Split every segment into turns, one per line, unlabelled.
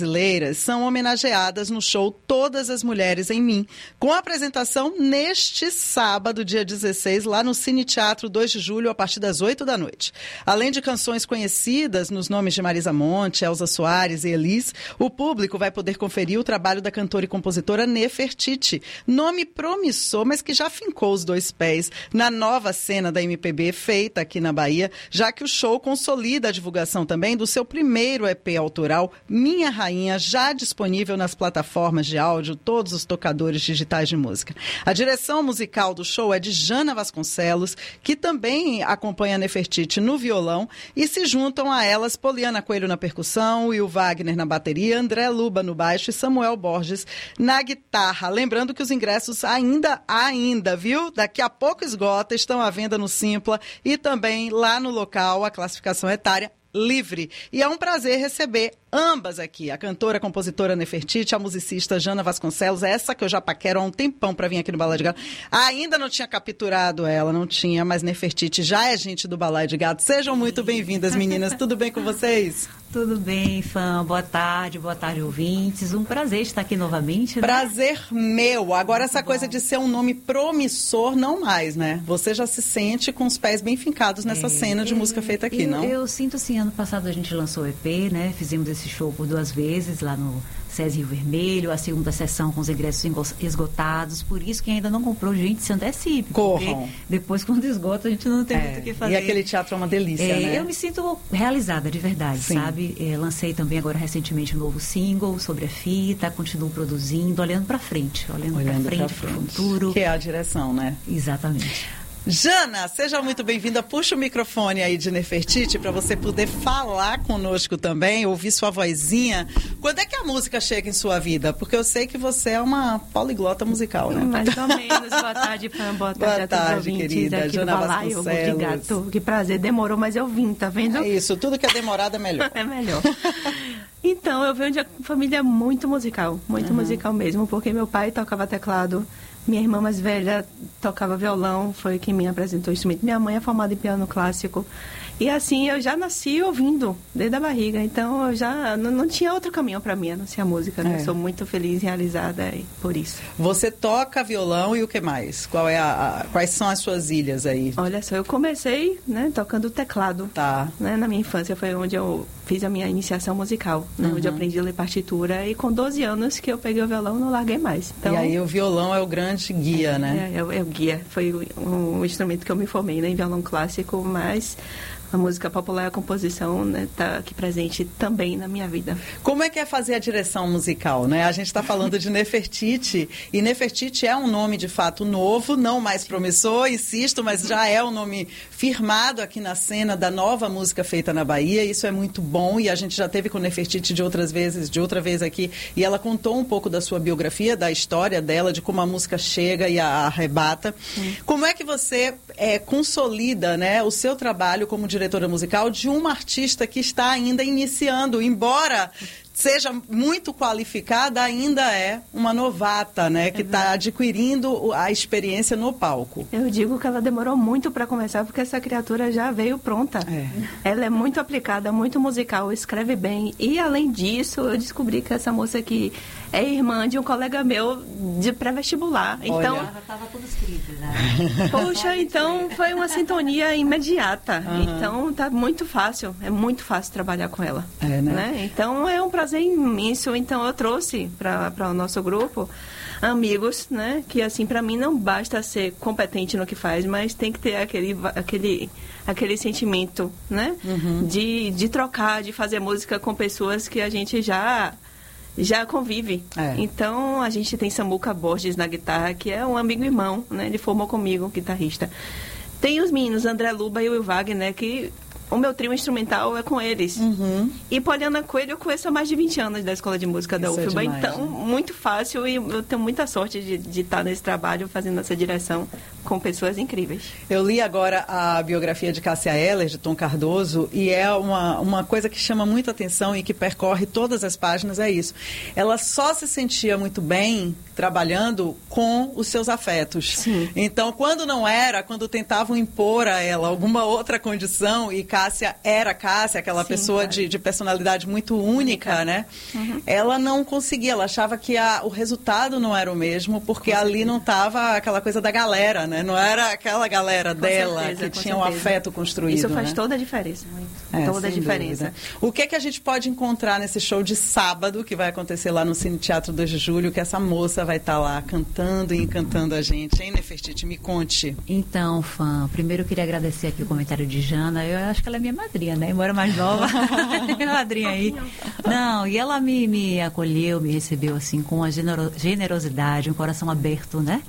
brasileiras são homenageadas no show Todas as Mulheres em Mim, com a apresentação neste sábado, dia 16, lá no Cine Teatro 2 de Julho, a partir das 8 da noite. Além de canções conhecidas nos nomes de Marisa Monte, Elza Soares e Elis, o público vai poder conferir o trabalho da cantora e compositora Nefertiti, nome promissor, mas que já fincou os dois pés na nova cena da MPB feita aqui na Bahia, já que o show consolida a divulgação também do seu primeiro EP autoral, Minha Rainha, já disponível nas plataformas de áudio, todos os tocadores digitais de música. A direção musical do show é de Jana Vasconcelos, que também acompanha a Nefertiti no violão, e se juntam a elas Poliana Coelho na percussão, Will Wagner na bateria, André Luba no baixo e Samuel Borges na guitarra. Lembrando que os ingressos ainda, viu? Daqui a pouco esgota, estão à venda no Simpla e também lá no local, a classificação etária livre. E é um prazer receber ambas aqui, a cantora, a compositora Nefertiti, a musicista Jana Vasconcelos, essa que eu já paquero há um tempão para vir aqui no Balaio de Gado. Ainda não tinha capturado ela, não tinha, mas Nefertiti já é gente do Balaio de Gado. Sejam muito bem-vindas, meninas. Tudo bem com vocês?
Tudo bem, fã. Boa tarde, ouvintes. Um prazer estar aqui novamente, né?
Prazer meu. Agora, essa coisa de ser um nome promissor, não mais, né? Você já se sente com os pés bem fincados nessa cena de música feita aqui, não?
Eu sinto, assim, ano passado a gente lançou o EP, né? Fizemos esse show por 2 vezes lá no SESI Rio Vermelho, a segunda sessão com os ingressos esgotados. Por isso, quem ainda não comprou, gente, se antecipe.
Corram.
Depois, quando esgota, a gente não tem muito o que fazer.
E aquele teatro é uma delícia, né?
Eu me sinto realizada, de verdade,
Sim.
sabe? Lancei também agora recentemente um novo single sobre a fita, continuo produzindo, olhando para frente, olhando para o futuro.
Que é a direção, né?
Exatamente.
Jana, seja muito bem-vinda. Puxa o microfone aí de Nefertiti para você poder falar conosco também, ouvir sua vozinha. Quando é que a música chega em sua vida? Porque eu sei que você é uma poliglota musical, né?
Mais ou menos. Boa tarde, fã. Boa tarde a todos os ouvintes
querida.
aqui
Jana
do Balaio de Gato. Que prazer. Demorou, mas eu vim, tá vendo?
É isso. Tudo que é demorado é melhor.
É melhor. Então, eu venho de uma família muito musical. Muito musical mesmo, porque meu pai tocava teclado. Minha irmã mais velha tocava violão, foi quem me apresentou o instrumento. Minha mãe é formada em piano clássico. E assim, eu já nasci ouvindo, desde a barriga. Então, eu já não tinha outro caminho para mim, a não ser a música. Né? Eu sou muito feliz e realizada por isso.
Você toca violão e o que mais? Quais são as suas ilhas aí?
Olha só, eu comecei, né, tocando teclado.
Tá.
Né? Na minha infância foi onde eu fiz a minha iniciação musical, né? Onde eu aprendi a ler partitura. E com 12 anos que eu peguei o violão, não larguei mais. Então,
e aí o violão é o grande guia, né?
É o guia. Foi um instrumento que eu me formei, né, em violão clássico, mas a música popular e a composição, né, tá aqui presente também na minha vida.
Como é que é fazer a direção musical, né? A gente está falando de Nefertiti, e Nefertiti é um nome de fato novo, não mais promissor, insisto, mas já é um nome firmado aqui na cena da nova música feita na Bahia. Isso é muito bom, e a gente já teve com Nefertiti de outra vez aqui, e ela contou um pouco da sua biografia, da história dela, de como a música chega e a arrebata. Como é que você consolida, né, o seu trabalho como diretora musical de uma artista que está ainda iniciando, embora seja muito qualificada, ainda é uma novata, né? Que está adquirindo a experiência no palco.
Eu digo que ela demorou muito para começar, porque essa criatura já veio pronta. Ela é muito aplicada, muito musical, escreve bem. E, além disso, eu descobri que essa moça aqui é irmã de um colega meu de pré-vestibular. Então,
já estava tudo escrito, né?
Poxa, então foi uma sintonia imediata. Então, tá muito fácil. É muito fácil trabalhar com ela. Né? Então, é um prazer imenso. Então, eu trouxe para o nosso grupo amigos, né? Que, assim, para mim não basta ser competente no que faz, mas tem que ter aquele sentimento, né? De trocar, de fazer música com pessoas que a gente já convive. Então, a gente tem Samuca Borges na guitarra, que é um amigo irmão, né? Ele formou comigo, um guitarrista. Tem os meninos André Luba e Will Wagner, né? Que o meu trio instrumental é com eles. E Poliana Coelho eu conheço há mais de 20 anos da Escola de Música da UFBA. Então, muito fácil, e eu tenho muita sorte de estar nesse trabalho, fazendo essa direção com pessoas incríveis.
Eu li agora a biografia de Cássia Eller, de Tom Cardoso, e é uma coisa que chama muita atenção e que percorre todas as páginas, é isso. Ela só se sentia muito bem trabalhando com os seus afetos.
Sim.
Então, quando tentavam impor a ela alguma outra condição, e Cássia era Cássia, aquela pessoa de personalidade muito única, né? Ela não conseguia, ela achava que o resultado não era o mesmo, porque ali não estava aquela coisa da galera, né? Não era aquela galera dela que tinha um afeto construído.
Isso faz
né?
toda a diferença. Toda a diferença.
Dúvida. O que a gente pode encontrar nesse show de sábado, que vai acontecer lá no Cine Teatro 2 de Julho, que essa moça vai estar lá cantando e encantando a gente, hein, Nefertiti? Me conte.
Então, Fã, primeiro eu queria agradecer aqui o comentário de Jana. Eu acho que ela é minha madrinha, né? Embora mais nova, minha madrinha aí. Não, e ela me acolheu, me recebeu assim com a generosidade, um coração aberto, né?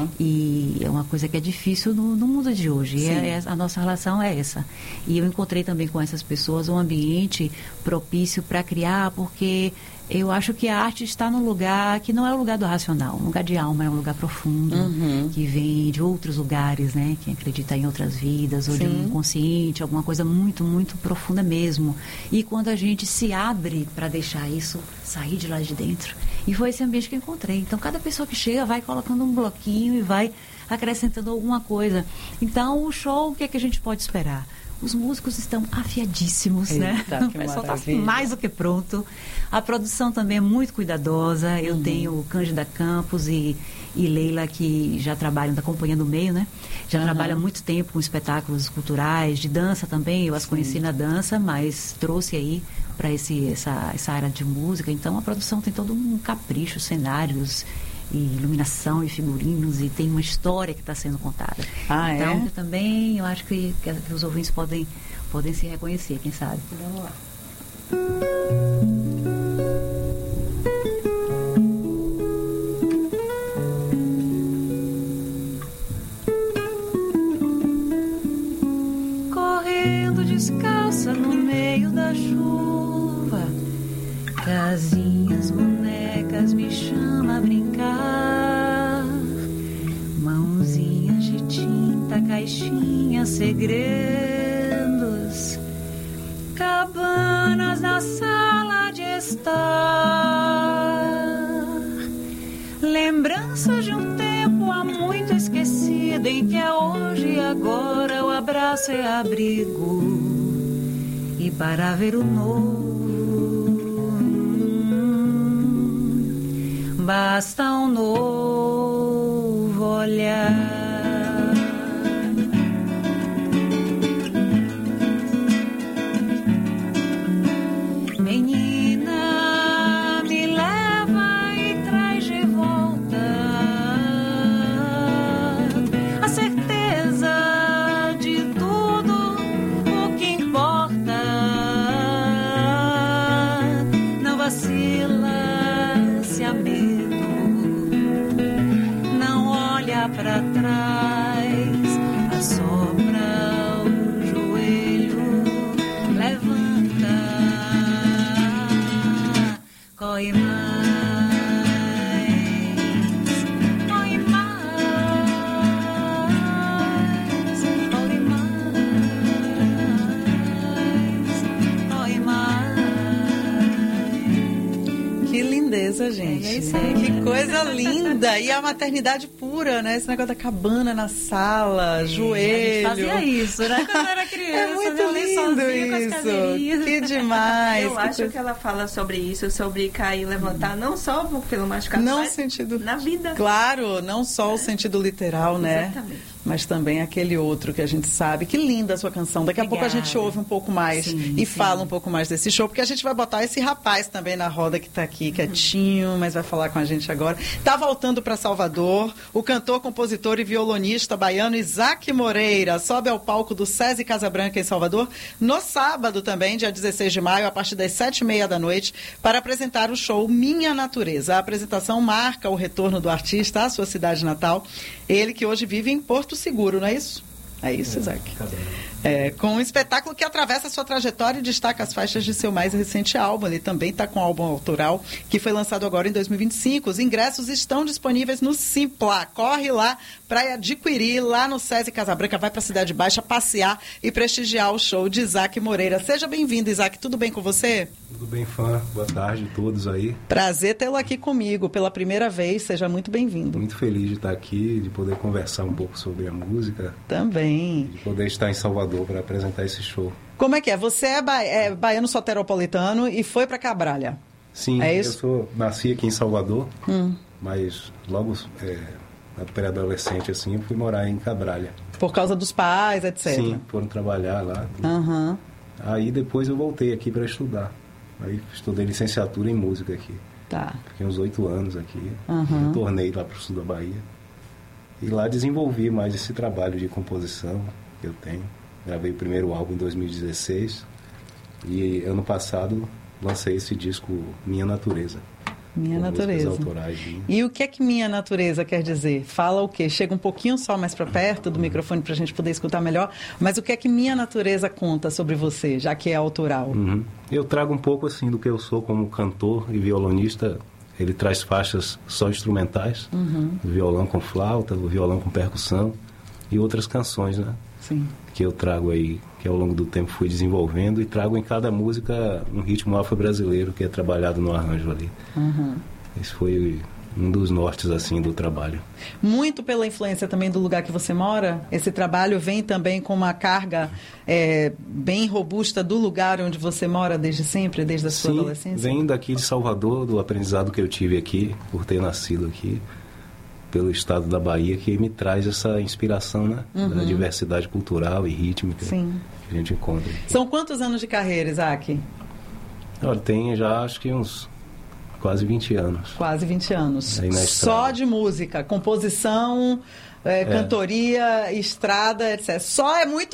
E é uma coisa que é difícil no mundo de hoje. A nossa relação é essa. E eu encontrei também com essas pessoas um ambiente propício para criar, porque eu acho que a arte está num lugar que não é o lugar do racional, um lugar de alma, é um lugar profundo, que vem de outros lugares, né? Quem acredita em outras vidas, ou de um inconsciente, alguma coisa muito, muito profunda mesmo. E quando a gente se abre para deixar isso sair de lá de dentro, e foi esse ambiente que eu encontrei. Então, cada pessoa que chega vai colocando um bloquinho e vai acrescentando alguma coisa. Então, o show, o que é que a gente pode esperar? Os músicos estão afiadíssimos, né? O pessoal está mais do que pronto. A produção também é muito cuidadosa. Eu tenho Cândida Campos e Leila, que já trabalham da Companhia do Meio, né? Já trabalham há muito tempo com espetáculos culturais, de dança também. Eu as conheci na dança, mas trouxe aí para essa área de música. Então, a produção tem todo um capricho, cenários, e iluminação e figurinos, e tem uma história que está sendo contada. Então, eu acho que os ouvintes podem se reconhecer, quem sabe. Vamos lá. Correndo descalça no meio da chuva, casinhas, bonecas me chama a brincar, mãozinhas de tinta, caixinhas, segredos, cabanas na sala de estar, lembranças de um tempo há muito esquecido, em que é hoje e agora o abraço é abrigo, e para ver o novo basta um novo olhar. Menina, me leva e traz de volta a certeza de tudo o que importa. Não vacila, se há medo, para trás, assopra o joelho, levanta, corre mais, corre mais, corre mais, corre mais.
Que lindeza, gente.
É isso aí.
Que coisa linda. E a maternidade pura, né? Esse negócio da cabana na sala, joelho.
A gente fazia isso, né? Quando era criança.
É muito lindo isso. Que demais.
Eu acho que ela fala sobre isso, sobre cair e levantar, não só pelo machucado, mas
sentido,
na vida.
Claro, não só o sentido literal, né?
Exatamente.
Mas também aquele outro que a gente sabe. Que linda a sua canção. Daqui a pouco a gente ouve um pouco mais e fala um pouco mais desse show, porque a gente vai botar esse rapaz também na roda que está aqui, quietinho, mas vai falar com a gente agora. Está voltando para Salvador, o cantor, compositor e violonista baiano Isaac Moreira sobe ao palco do SESI Casa Branca em Salvador no sábado também, dia 16 de maio, a partir das 7h30 da noite, para apresentar o show Minha Natureza. A apresentação marca o retorno do artista à sua cidade natal, ele que hoje vive em Porto Seguro, não é isso? É isso, Isaac? Com um espetáculo que atravessa a sua trajetória e destaca as faixas de seu mais recente álbum. Ele também está com um álbum autoral que foi lançado agora em 2025. Os ingressos estão disponíveis no Simpla. Corre lá para adquirir lá no SESI Casabranca. Vai para a Cidade Baixa passear e prestigiar o show de Isaac Moreira. Seja bem-vindo, Isaac. Tudo bem com você?
Tudo bem, fã. Boa tarde a todos aí.
Prazer tê-lo aqui comigo pela primeira vez. Seja muito bem-vindo.
Muito feliz de estar aqui, de poder conversar um pouco sobre a música.
Também.
De poder estar em Salvador para apresentar esse show.
Como é que é? Você é baiano soteropolitano e foi para Cabralha?
Sim,
é isso?
Eu nasci aqui em Salvador, mas logo na pré-adolescente assim, eu fui morar em Cabralha.
Por causa dos pais, etc.
Sim, foram trabalhar lá. Aí depois eu voltei aqui para estudar. Aí estudei licenciatura em música aqui.
Tá.
Fiquei uns 8 anos aqui. Retornei lá para o sul da Bahia. E lá desenvolvi mais esse trabalho de composição que eu tenho. Gravei o primeiro álbum em 2016 e ano passado lancei esse disco Minha Natureza.
Minha Natureza. E o que é que Minha Natureza quer dizer? Fala o quê? Chega um pouquinho só mais para perto do microfone para a gente poder escutar melhor. Mas o que é que Minha Natureza conta sobre você, já que é autoral?
Eu trago um pouco assim do que eu sou como cantor e violonista. Ele traz faixas só instrumentais, o violão com flauta, o violão com percussão e outras canções, né?
Sim.
Que eu trago aí, que ao longo do tempo fui desenvolvendo e trago em cada música um ritmo afro-brasileiro que é trabalhado no arranjo ali. Esse foi um dos nortes, assim, do trabalho.
Muito pela influência também do lugar que você mora? Esse trabalho vem também com uma carga bem robusta do lugar onde você mora desde sempre, desde a sua adolescência?
Vem daqui de Salvador, do aprendizado que eu tive aqui, por ter nascido aqui, pelo estado da Bahia, que me traz essa inspiração, né? Da diversidade cultural e rítmica que a gente encontra aqui.
São quantos anos de carreira, Isaac?
Olha, tem já acho que uns quase 20 anos.
Quase 20 anos. Só de música, composição, cantoria, estrada, etc. Só é muito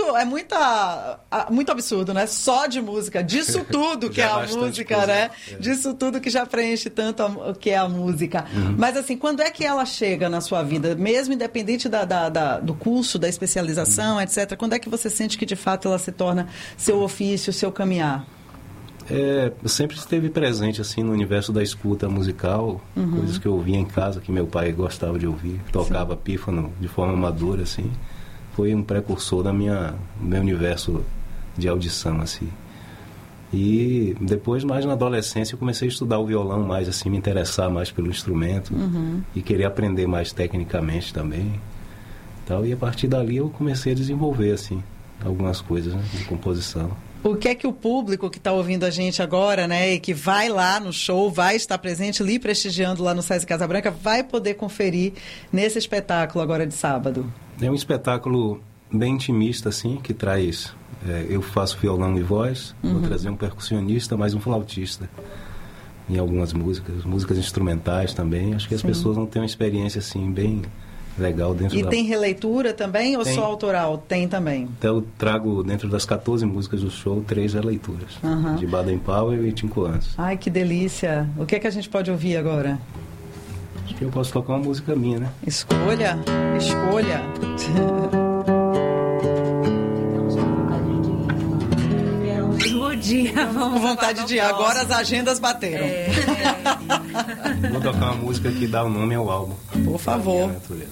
absurdo, né? Só de música. Disso tudo que é a música, coisa, né? Disso tudo que já preenche tanto o que é a música. Mas assim, quando é que ela chega na sua vida? Mesmo independente do curso, da especialização, etc. Quando é que você sente que de fato ela se torna seu ofício, seu caminhar?
Sempre esteve presente assim no universo da escuta musical, coisas que eu ouvia em casa, que meu pai gostava de ouvir, tocava pífano de forma madura, assim. Foi um precursor do meu universo de audição, assim. E depois, mais na adolescência, eu comecei a estudar o violão mais, assim, me interessar mais pelo instrumento e querer aprender mais tecnicamente também. E a partir dali eu comecei a desenvolver, assim, algumas coisas, né, de composição.
O que é que o público que está ouvindo a gente agora, né, e que vai lá no show, vai estar presente ali prestigiando lá no SESI Casabranca, vai poder conferir nesse espetáculo agora de sábado? É
um espetáculo bem intimista, assim, que traz... eu faço violão e voz, vou trazer um percussionista, mais um flautista em algumas músicas instrumentais também. Acho que as pessoas vão ter uma experiência, assim, bem... legal dentro
tem releitura também ou só autoral? Tem também.
Então eu trago dentro das 14 músicas do show 3 releituras. De Baden Powell e Tim Koanço.
Ai, que delícia. O que é que a gente pode ouvir agora?
Acho que eu posso tocar uma música minha, né?
Escolha.
Vamos
vontade de ir. Agora as agendas bateram.
Vou tocar uma música que dá o nome ao álbum.
Por favor.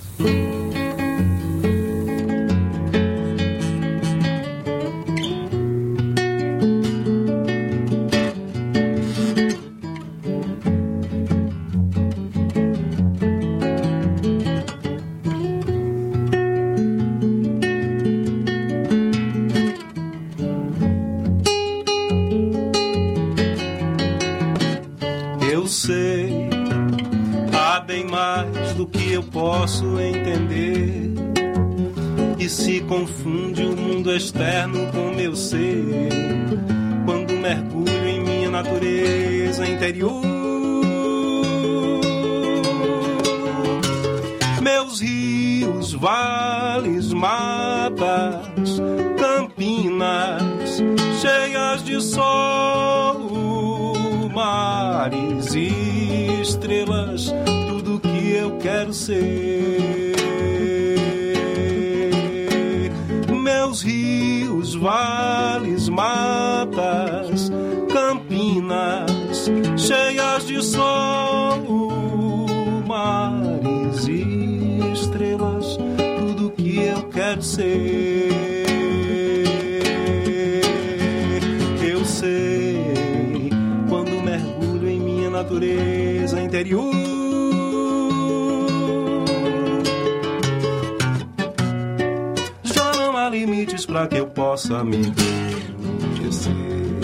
Eu sei, há bem mais do que eu posso entender, e se confunde o mundo externo com meu ser, quando mergulho em minha natureza interior. Meus rios, vales, matas, campinas cheias de sol, mares e estrelas, tudo que eu quero ser. vales, matas, campinas cheias de sol, mares e estrelas, tudo que eu quero ser. Eu sei quando mergulho em minha natureza interior. Já não há limites para que eu possa me enlouquecer.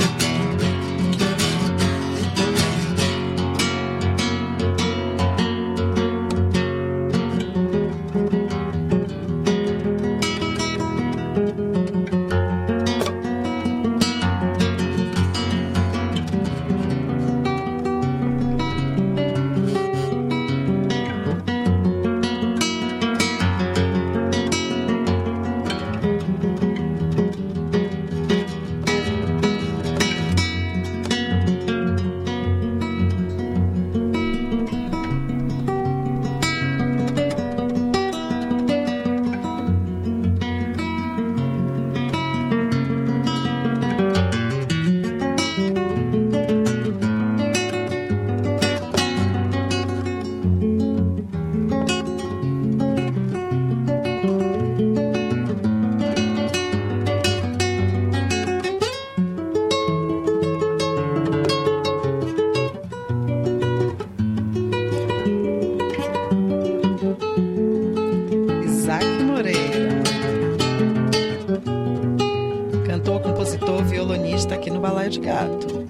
Aqui no Balaio de Gato.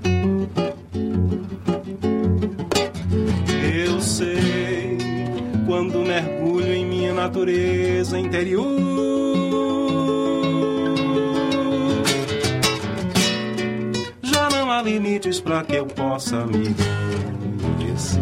Eu sei quando mergulho em minha natureza interior. Já não há limites para que eu possa me conhecer.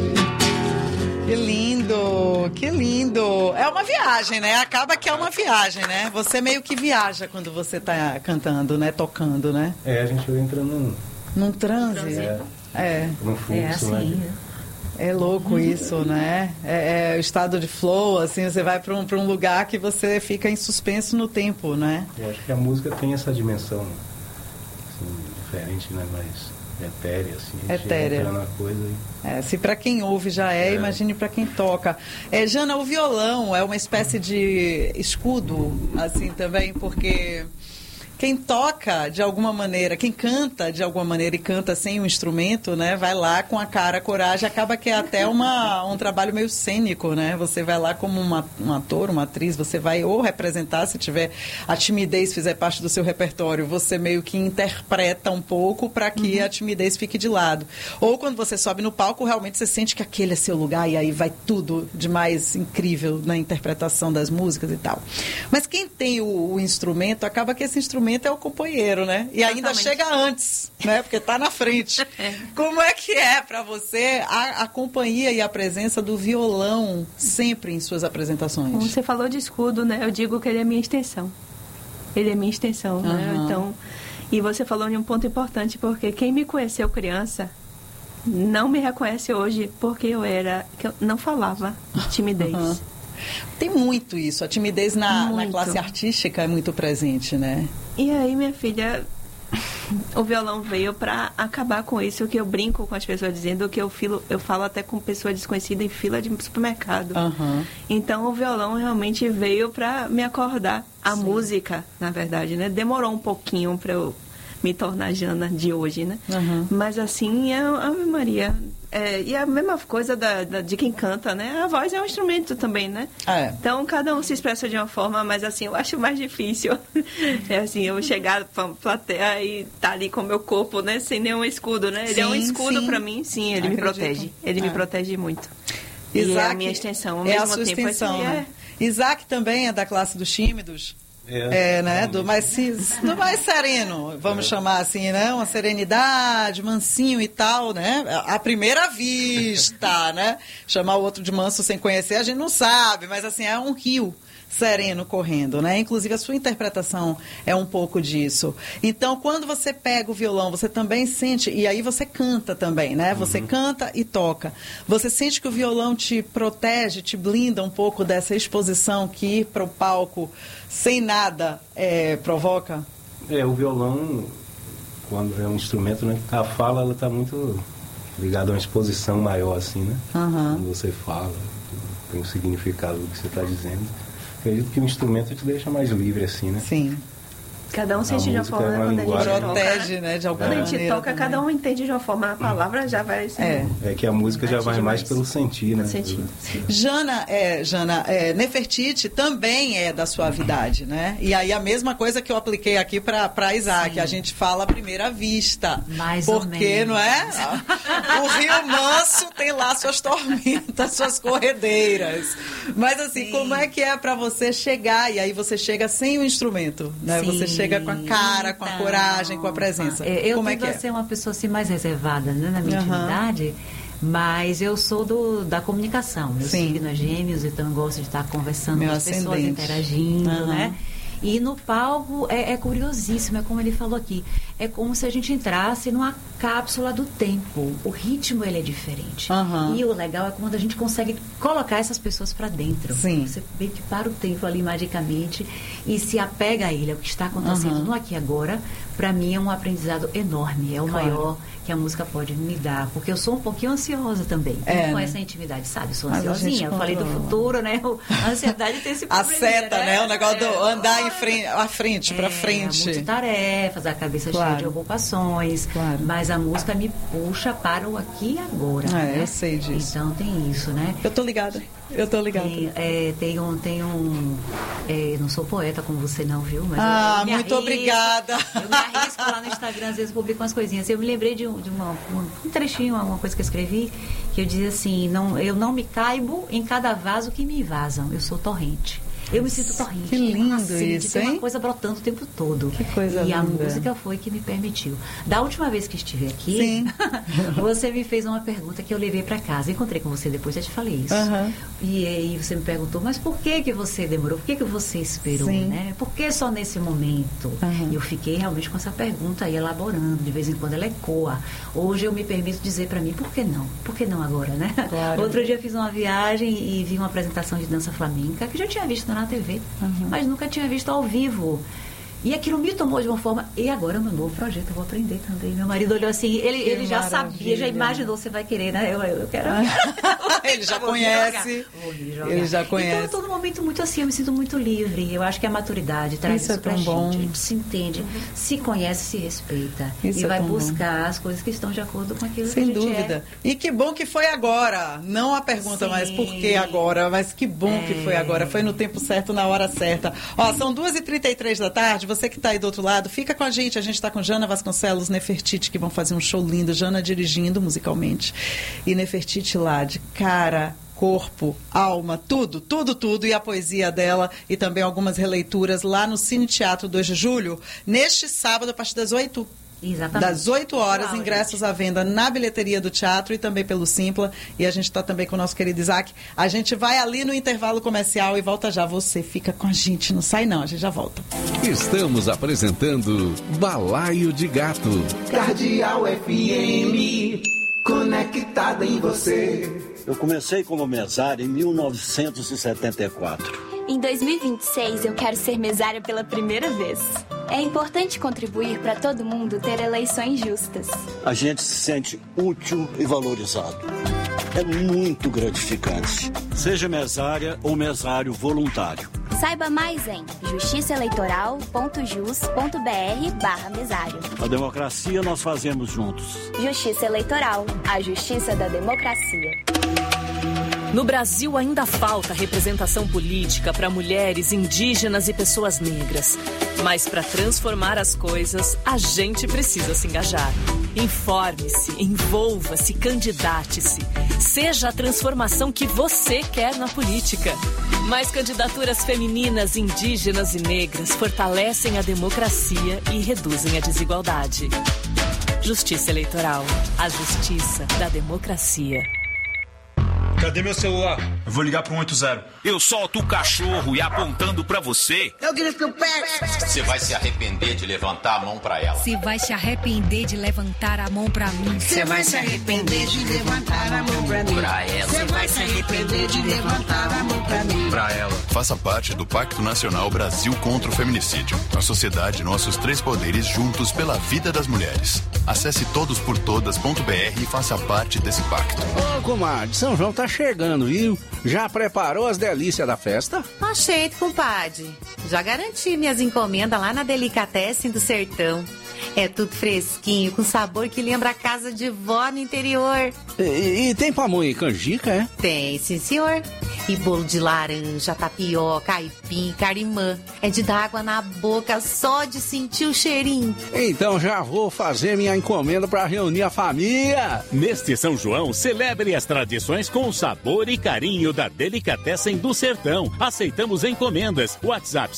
Que lindo, que lindo. É uma viagem, né? Acaba que é uma viagem, né? Você meio que viaja quando você tá cantando, né? Tocando, né?
A gente vai entrando
num transe.
Num fluxo,
assim,
né?
É louco isso, né? É o estado de flow, assim, você vai para um lugar que você fica em suspenso no tempo, né?
Eu acho que a música tem essa dimensão, assim, diferente, né? Mais etérea, assim.
Etérea.
Na coisa e...
se para quem ouve já imagine para quem toca. Jana, o violão é uma espécie de escudo, assim, também, porque quem toca de alguma maneira, quem canta de alguma maneira e canta sem um instrumento, né, vai lá com a cara, a coragem, acaba que é até um trabalho meio cênico, né? Você vai lá como um ator, uma atriz, você vai ou representar, se tiver a timidez fizer parte do seu repertório, você meio que interpreta um pouco para que a timidez fique de lado. Ou quando você sobe no palco, realmente você sente que aquele é seu lugar e aí vai tudo de mais incrível na interpretação das músicas e tal. Mas quem tem o instrumento, acaba que esse instrumento é o companheiro, né? E ainda chega antes, né? Porque tá na frente. Como é que é para você a companhia e a presença do violão sempre em suas apresentações?
Como você falou de escudo, né? Eu digo que ele é minha extensão. Ele é minha extensão, né? Então, e você falou de um ponto importante, porque quem me conheceu criança não me reconhece hoje porque eu não falava timidez.
Tem muito isso, a timidez na classe artística é muito presente, né?
E aí, minha filha, o violão veio para acabar com isso, que eu brinco com as pessoas dizendo que eu falo até com pessoa desconhecida em fila de supermercado. Então, o violão realmente veio para me acordar. A música, na verdade, né? Demorou um pouquinho para eu me tornar Jana de hoje, né? Mas assim, Ave Maria... e a mesma coisa de quem canta, né? A voz é um instrumento também, né? Então, cada um se expressa de uma forma, mas assim, eu acho mais difícil. Assim, eu chegar pra plateia e tá ali com o meu corpo, né? Sem nenhum escudo, né? Ele é um escudo pra mim, sim, ele me protege. Ele me protege muito.
Isaac,
e é a minha extensão, ao mesmo
a sua
tempo.
Extensão,
assim,
né? Isaac também é da classe dos tímidos. Né? Do mais sereno, vamos chamar assim, né? Uma serenidade, mansinho e tal, né? À primeira vista, né? Chamar o outro de manso sem conhecer, a gente não sabe, mas assim, é um rio sereno correndo, né? Inclusive a sua interpretação é um pouco disso. Então, quando você pega o violão, você também sente, e aí você canta também, né? Você canta e toca. Você sente que o violão te protege, te blinda um pouco dessa exposição que ir para o palco sem nada provoca?
O violão, quando é um instrumento, né, a fala ela está muito ligada a uma exposição maior, assim, né? Quando você fala, tem um significado do que você está dizendo. Acredito que o instrumento te deixa mais livre, assim, né?
Sim.
Cada um sente de uma forma, quando a gente
protege, né, de alguma maneira.
Quando a gente toca,
também.
cada um entende de uma forma, a palavra já vai assim.
É que a música já vai mais pelo sentir, né?
Jana, Nefertiti também é da suavidade, né? E aí a mesma coisa que eu apliquei aqui para Isaac, a gente fala à primeira vista.
Mais ou menos.
Porque, não é? O Rio Manso tem lá suas tormentas, suas corredeiras. Mas assim, como é que é para você chegar? E aí você chega sem o instrumento, né? Você chega com a cara, com a coragem, com a presença.
Eu tento a ser uma pessoa assim mais reservada, né, na minha intimidade, mas eu sou da comunicação. Meu signo é Gêmeos, então eu gosto de estar conversando com as pessoas, interagindo, né? E no palco é curiosíssimo, é como ele falou aqui, é como se a gente entrasse numa cápsula do tempo. O ritmo, ele é diferente. E o legal é quando a gente consegue colocar essas pessoas para dentro.
Sim.
Você vê que para o tempo ali magicamente e se apega a ele, é o que está acontecendo no aqui e agora. Para mim é um aprendizado enorme, é o maior que a música pode me dar, porque eu sou um pouquinho ansiosa também, com essa intimidade, sabe? Eu sou ansiosinha, eu falei do futuro, né? A ansiedade tem esse problema.
A seta, né? O negócio do andar à frente, para frente.
Multitarefas, a cabeça cheia de ocupações, mas a música me puxa para o aqui e agora. Né?
Eu sei disso.
Então tem isso, né?
Eu tô ligada.
Não sou poeta como você não, viu? Mas
muito obrigada.
Eu me arrisco lá no Instagram, às vezes publico umas coisinhas. Eu me lembrei de um trechinho, uma coisa que eu escrevi, que eu dizia assim, eu não me caibo em cada vaso que me invasam, eu sou torrente. Eu me sinto torrente.
Que lindo isso, hein?
Tem uma coisa brotando o tempo todo.
Que coisa linda.
E a música foi que me permitiu. Da última vez que estive aqui, você me fez uma pergunta que eu levei para casa. Encontrei com você depois, já te falei isso. E aí você me perguntou, mas por que você demorou? Por que você esperou? Né? Por que só nesse momento? E eu fiquei realmente com essa pergunta aí elaborando. De vez em quando ela ecoa. Hoje eu me permito dizer para mim, por que não? Por que não agora, né? Claro. Outro dia fiz uma viagem e vi uma apresentação de dança flamenca que eu já tinha visto na TV, mas nunca tinha visto ao vivo. E aquilo me tomou de uma forma. E agora é meu novo projeto, eu vou aprender também. Meu marido olhou assim, ele já sabia, já imaginou, você vai querer, né? Eu quero.
Ele já conhece. Ele já conhece.
Então, eu tô num momento muito assim, eu me sinto muito livre. Eu acho que a maturidade traz isso pra gente. A gente se entende, se conhece, se respeita. E vai buscar as coisas que estão de acordo com aquilo que a gente
Sem dúvida. E que bom que foi agora. Não a pergunta mais por que agora, mas que bom que foi agora. Foi no tempo certo, na hora certa. Ó, são 2h33 da tarde. Você que está aí do outro lado, fica com a gente. A gente está com Jana Vasconcelos, Nefertiti, que vão fazer um show lindo. Jana dirigindo musicalmente. E Nefertiti lá, de cara, corpo, alma, tudo. E a poesia dela e também algumas releituras lá no Cine Teatro 2 de Julho, neste sábado, a partir das 8.
Exatamente.
Das 8 horas, ingressos à venda na bilheteria do teatro e também pelo Simpla. E a gente está também com o nosso querido Isaac. A gente vai ali no intervalo comercial e volta já. Você fica com a gente, não sai não, a gente já volta.
Estamos apresentando Balaio de Gato.
Cardeal FM, conectada em você.
Eu comecei como mesário em 1974.
Em 2026, eu quero ser mesária pela primeira vez. É importante contribuir para todo mundo ter eleições justas.
A gente se sente útil e valorizado. É muito gratificante. Seja mesária ou mesário voluntário.
Saiba mais em justiçaeleitoral.jus.br/mesário.
A democracia nós fazemos juntos.
Justiça Eleitoral, a justiça da democracia.
No Brasil ainda falta representação política para mulheres, indígenas e pessoas negras. Mas para transformar as coisas, a gente precisa se engajar. Informe-se, envolva-se, candidate-se. Seja a transformação que você quer na política. Mais candidaturas femininas, indígenas e negras fortalecem a democracia e reduzem a desigualdade. Justiça Eleitoral, a justiça da democracia.
Cadê meu celular? Eu vou ligar pro 180.
Eu solto o cachorro e apontando pra você.
Eu grito que eu pego.
Você vai se arrepender de levantar a mão pra ela.
Você vai se arrepender de levantar a mão pra mim.
Você vai se arrepender de levantar a mão pra mim.
Pra ela.
Você vai se arrepender
arrepender de levantar a mão pra mim.
Pra ela. Faça parte do Pacto Nacional Brasil contra o Feminicídio. A sociedade, nossos 3 poderes juntos pela vida das mulheres. Acesse todosportodas.br e faça parte desse pacto.
Ô, comadre, São João tá chegando, viu? Já preparou as delícias da festa?
Achei, compadre. Já garanti minhas encomendas lá na Delicatessen do Sertão. É tudo fresquinho, com sabor que lembra a casa de vó no interior.
E tem pamonha e canjica, é?
Tem, sim, senhor. E bolo de laranja, tapioca, aipim, carimã. É de dar água na boca só de sentir o cheirinho.
Então já vou fazer minha encomenda para reunir a família.
Neste São João, celebre as tradições com o sabor e carinho da Delicatessen do Sertão. Aceitamos encomendas. WhatsApp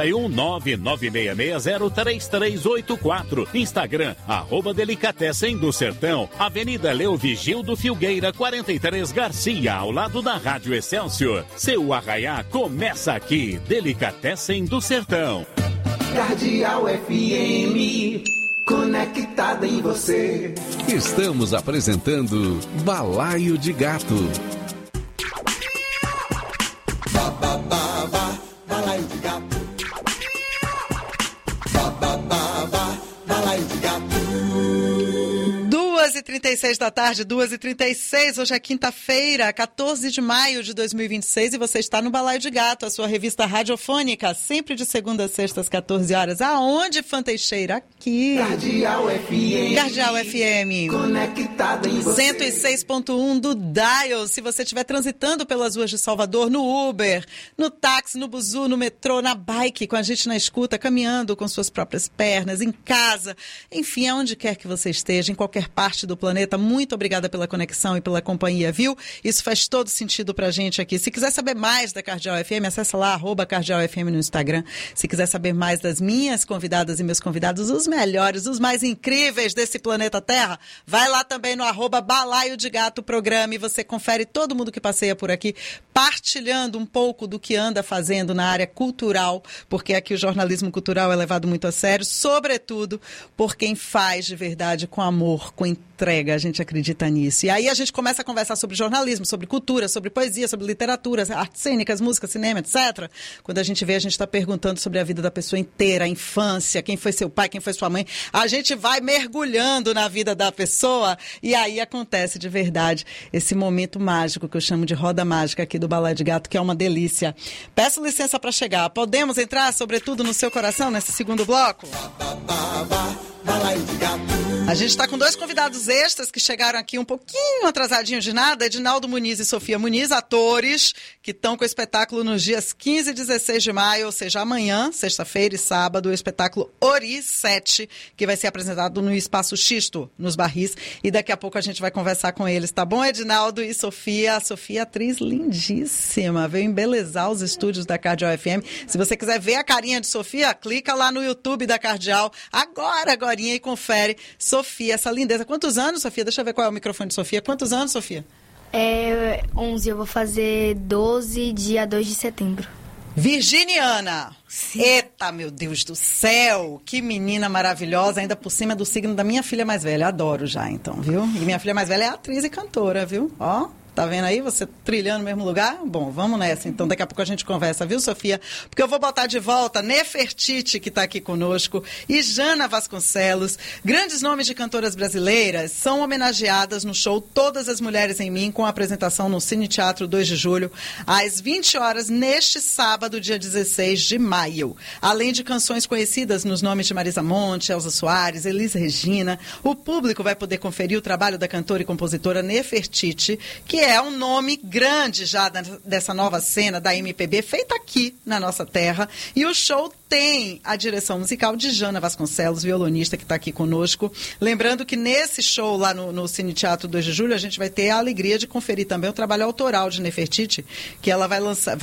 71996603384. Instagram, @Delicatessen do Sertão. Avenida Leo Vigildo Filgueira, 43 Garcia, ao lado da Rádio Excelsior. Seu arraiá começa aqui. Delicatessen do Sertão.
Cardeal FM, conectada em você.
Estamos apresentando Balaio de Gato.
Balaio de gato. Balaio de gato.
2h36 da tarde, 2h36. Hoje é quinta-feira, 14 de maio de 2026 e você está no Balaio de Gato, a sua revista radiofônica, sempre de segunda a sexta às 14 horas. Aonde, Fã Teixeira? Aqui.
Cardeal FM.
Cardeal FM.
Conectada em você.
106.1 do Dial. Se você estiver transitando pelas ruas de Salvador, no Uber, no táxi, no buzu, no metrô, na bike, com a gente na escuta, caminhando com suas próprias pernas, em casa, enfim, aonde quer que você esteja, em qualquer parte do planeta, muito obrigada pela conexão e pela companhia, viu? Isso faz todo sentido pra gente aqui. Se quiser saber mais da Cardeal FM, acessa lá, @Cardeal FM no Instagram. Se quiser saber mais das minhas convidadas e meus convidados, os melhores, os mais incríveis desse planeta Terra, vai lá também no @Balaio de Gato Programa e você confere todo mundo que passeia por aqui, partilhando um pouco do que anda fazendo na área cultural, porque aqui o jornalismo cultural é levado muito a sério, sobretudo por quem faz de verdade, com amor, com entrega, a gente acredita nisso. E aí a gente começa a conversar sobre jornalismo, sobre cultura, sobre poesia, sobre literatura, artes cênicas, música, cinema, etc. Quando a gente vê, a gente está perguntando sobre a vida da pessoa inteira, a infância, quem foi seu pai, quem foi sua mãe. A gente vai mergulhando na vida da pessoa e aí acontece de verdade esse momento mágico que eu chamo de roda mágica aqui do Balaio de Gato, que é uma delícia. Peço licença para chegar. Podemos entrar, sobretudo, no seu coração, nesse segundo bloco? A gente está com 2 convidados extras que chegaram aqui um pouquinho atrasadinhos de nada. Edinaldo Muniz e Sofia Muniz, atores que estão com o espetáculo nos dias 15 e 16 de maio, ou seja, amanhã, sexta-feira e sábado, o espetáculo Ori 7, que vai ser apresentado no Espaço Xisto, nos Barris. E daqui a pouco a gente vai conversar com eles, tá bom, Edinaldo e Sofia? A Sofia, atriz lindíssima, veio embelezar os estúdios da Cardeal FM. Se você quiser ver a carinha de Sofia, clica lá no YouTube da Cardeal, agorinha, e confere. Sofia, essa lindeza. Quantos anos, Sofia? Deixa eu ver qual é o microfone de Sofia. Quantos anos, Sofia?
11. Eu vou fazer 12, dia 2 de setembro.
Virginiana. Sim. Eita, meu Deus do céu. Que menina maravilhosa. Ainda por cima do signo da minha filha mais velha. Adoro já, então, viu? E minha filha mais velha é atriz e cantora, viu? Ó. Tá vendo aí? Você trilhando no mesmo lugar? Bom, vamos nessa. Então, daqui a pouco a gente conversa, viu, Sofia? Porque eu vou botar de volta Nefertiti, que está aqui conosco, e Jana Vasconcelos. Grandes nomes de cantoras brasileiras são homenageadas no show Todas as Mulheres em Mim, com a apresentação no Cine Teatro 2 de julho, às 20 horas, neste sábado, dia 16 de maio. Além de canções conhecidas nos nomes de Marisa Monte, Elza Soares, Elis Regina, o público vai poder conferir o trabalho da cantora e compositora Nefertiti, que é um nome grande já dessa nova cena da MPB, feita aqui na nossa terra. E o show tem a direção musical de Jana Vasconcelos, violonista, que está aqui conosco. Lembrando que nesse show lá no Cine Teatro 2 de julho, a gente vai ter a alegria de conferir também o trabalho autoral de Nefertiti, que ela vai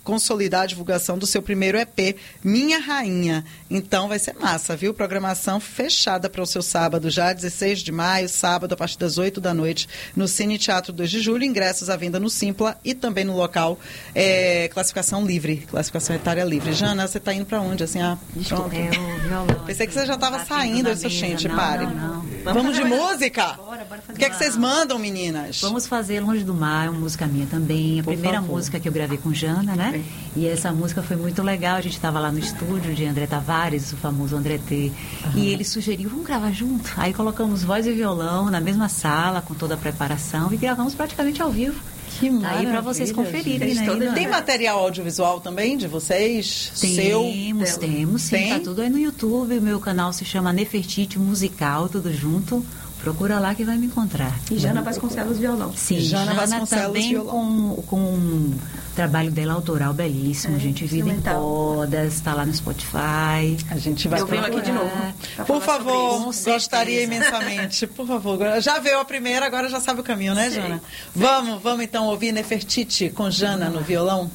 consolidar a divulgação do seu primeiro EP, Minha Rainha. Então vai ser massa, viu? Programação fechada para o seu sábado, já 16 de maio, sábado, a partir das 8 da noite, no Cine Teatro 2 de Julho. Ingressos à venda no Simpla e também no local classificação livre, classificação etária livre. Jana, você está indo para onde? Assim, pronto. Pensei que você já estava saindo. Eu disse, gente, pare.
Não.
Vamos de música?
Bora fazer.
O que é que vocês mandam, meninas?
Vamos fazer Longe do Mar, uma música minha também. A primeira música que eu gravei com Jana, né? E essa música foi muito legal. A gente estava lá no estúdio de André Tavares, o famoso André T. E ele sugeriu, vamos gravar junto. Aí colocamos voz e violão na mesma sala, com toda a preparação, e gravamos praticamente ao vivo.
Que maravilha.
Aí para vocês conferirem, né?
Tem material audiovisual também de vocês?
Temos, sim.
Tem?
Tá tudo aí no YouTube. O meu canal se chama Nefertiti Musical, tudo junto. Procura lá que vai me encontrar.
E Jana Vasconcelos violão.
Sim, Jana Vasconcelos também violão. Com um trabalho dela autoral belíssimo. A gente vive em todas, está lá no Spotify.
A gente vai
procurar aqui de novo.
Por favor, gostaria imensamente. Por favor, já veio a primeira, agora já sabe o caminho, né, Jana? Vamos então ouvir Nefertiti com Jana no violão?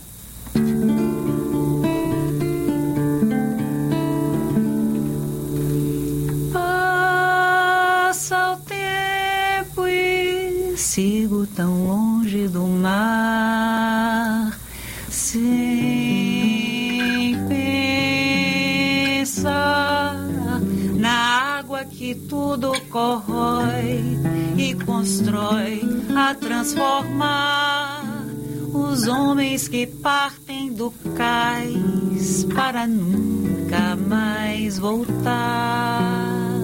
Sigo tão longe do mar, sem pensar na água que tudo corrói e constrói a transformar os homens que partem do cais para nunca mais voltar.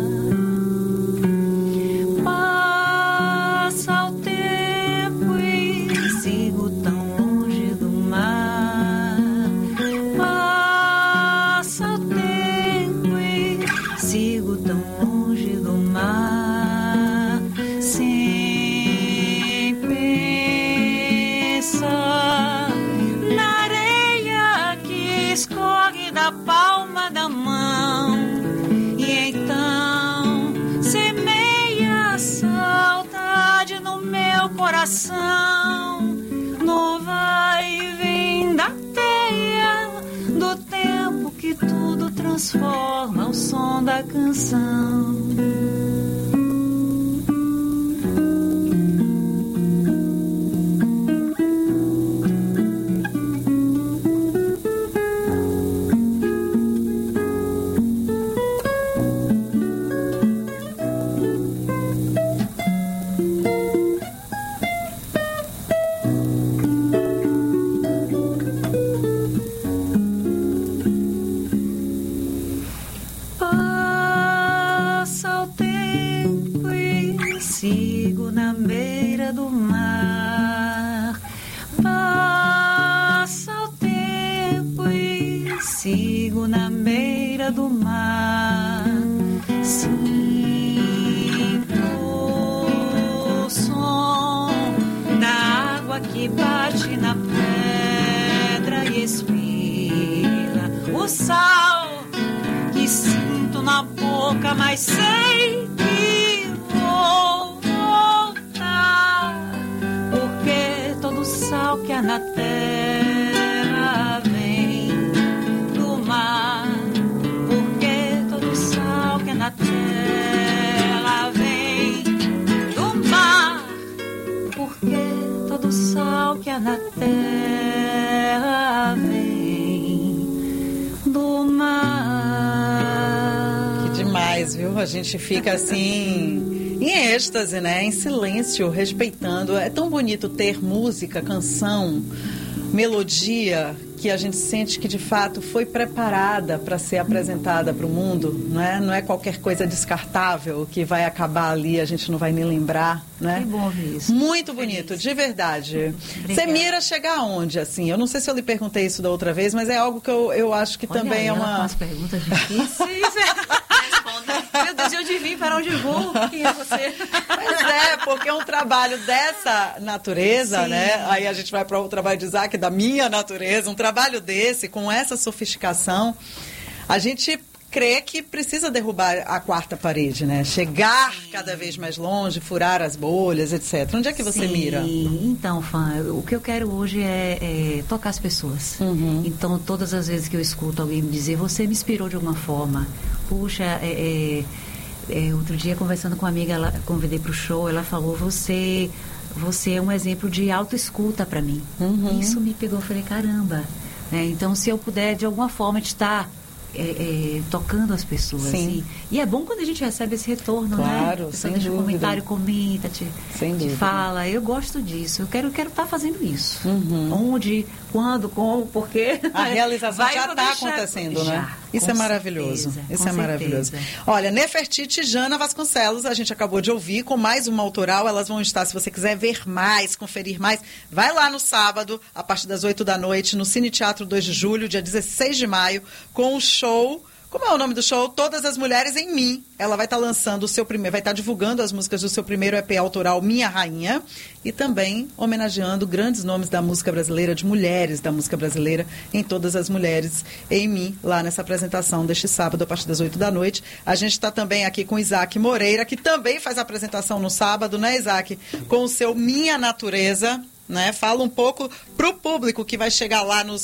Palma da mão e então semeia a saudade no meu coração, no vai e vem da teia do tempo que tudo transforma o som da canção. Mas sei que vou voltar, porque todo sal que há na terra vem do mar, porque todo sal que há na terra vem do mar, porque todo sal que há na terra vem do mar.
Viu? A gente fica assim em êxtase, né? Em silêncio, respeitando. É tão bonito ter música, canção, melodia, que a gente sente que de fato foi preparada para ser apresentada para o mundo, né? Não é qualquer coisa descartável que vai acabar ali, a gente não vai nem lembrar, né?
Que bom ouvir isso.
Muito bonito, de verdade. Você mira chegar aonde, assim? Eu não sei se eu lhe perguntei isso da outra vez, mas é algo que eu acho que também é uma...
Com as perguntas difíceis. Meu Deus, eu adivinho para onde vou? Quem é você?
Pois é, porque é um trabalho dessa natureza, né? Aí a gente vai para o trabalho de Isaac, da minha natureza, um trabalho desse, com essa sofisticação, a gente crê que precisa derrubar a quarta parede, né? Chegar cada vez mais longe, furar as bolhas, etc. Onde é que você mira?
Então, Fã, o que eu quero hoje é tocar as pessoas. Então, todas as vezes que eu escuto alguém me dizer, você me inspirou de alguma forma. Puxa, outro dia, conversando com uma amiga, ela convidei para o show, ela falou, você é um exemplo de autoescuta para mim. Isso me pegou, eu falei, caramba. Então, se eu puder, de alguma forma, estar tocando as pessoas. E é bom quando a gente recebe esse retorno,
claro,
né? A pessoa deixa um comentário, comenta, te fala. Eu gosto disso. Eu quero estar fazendo isso. Onde, quando, como, porquê.
A realização já está acontecendo, né? Isso é maravilhoso. Isso é maravilhoso. Olha, Nefertiti e Jana Vasconcelos, a gente acabou de ouvir, com mais uma autoral. Elas vão estar, se você quiser ver mais, conferir mais, vai lá no sábado, a partir das 8 da noite, no Cine Teatro 2 de Julho, dia 16 de maio, com o show. Como é o nome do show? Todas as Mulheres em Mim. Ela vai estar lançando o seu primeiro, vai estar divulgando as músicas do seu primeiro EP autoral, Minha Rainha, e também homenageando grandes nomes da música brasileira, de mulheres da música brasileira, em Todas as Mulheres em Mim, lá nessa apresentação deste sábado, a partir das 8 da noite. A gente está também aqui com Isaac Moreira, que também faz a apresentação no sábado, né, Isaac? Com o seu Minha Natureza. Né? Fala um pouco para o público que vai chegar lá no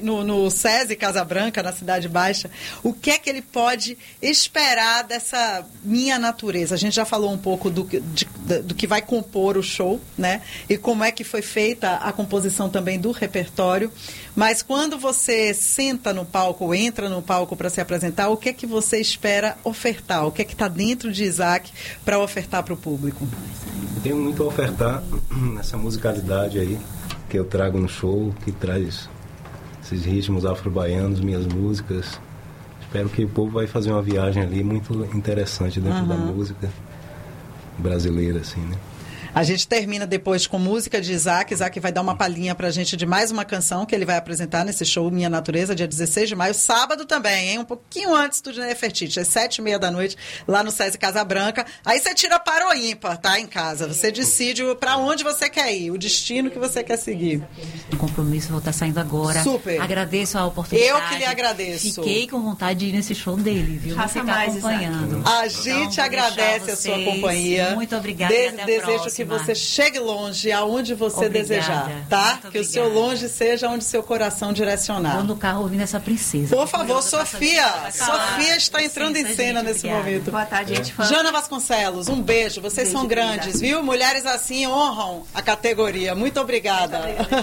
SESI Casa Branca, na Cidade Baixa, o que é que ele pode esperar dessa Minha Natureza. A gente já falou um pouco do que vai compor o show, né? E como é que foi feita a composição também do repertório. Mas quando você senta no palco, ou entra no palco para se apresentar, o que é que você espera ofertar? O que é que está dentro de Isaac para ofertar para o público?
Eu tenho muito a ofertar nessa musicalidade aí que eu trago no show, que traz esses ritmos afro-baianos, minhas músicas. Espero que o povo vai fazer uma viagem ali muito interessante dentro da música brasileira, assim, né?
A gente termina depois com música de Isaac. Isaac vai dar uma palhinha pra gente de mais uma canção que ele vai apresentar nesse show Minha Natureza, dia 16 de maio, sábado também, hein? Um pouquinho antes do Nefertiti, às 7h30 da noite, lá no SESI Casa Branca. Aí você tira para o ímpar, tá? Em casa. Você decide pra onde você quer ir, o destino que você quer seguir.
Um compromisso, vou estar saindo agora.
Super.
Agradeço a oportunidade.
Eu que lhe agradeço.
Fiquei com vontade de ir nesse show dele, viu?
Faça mais,
acompanhando.
A gente agradece a sua companhia.
Muito obrigada e até a próxima.
Que você chegue longe aonde você desejar, tá? Que o seu longe seja onde seu coração direcionar.
Vou no carro ouvindo essa princesa.
Por favor, Sofia. Sofia está entrando em cena nesse momento.
Boa tarde, gente.
Jana Vasconcelos, um beijo. Vocês são grandes, viu? Mulheres assim honram a categoria. Muito obrigada.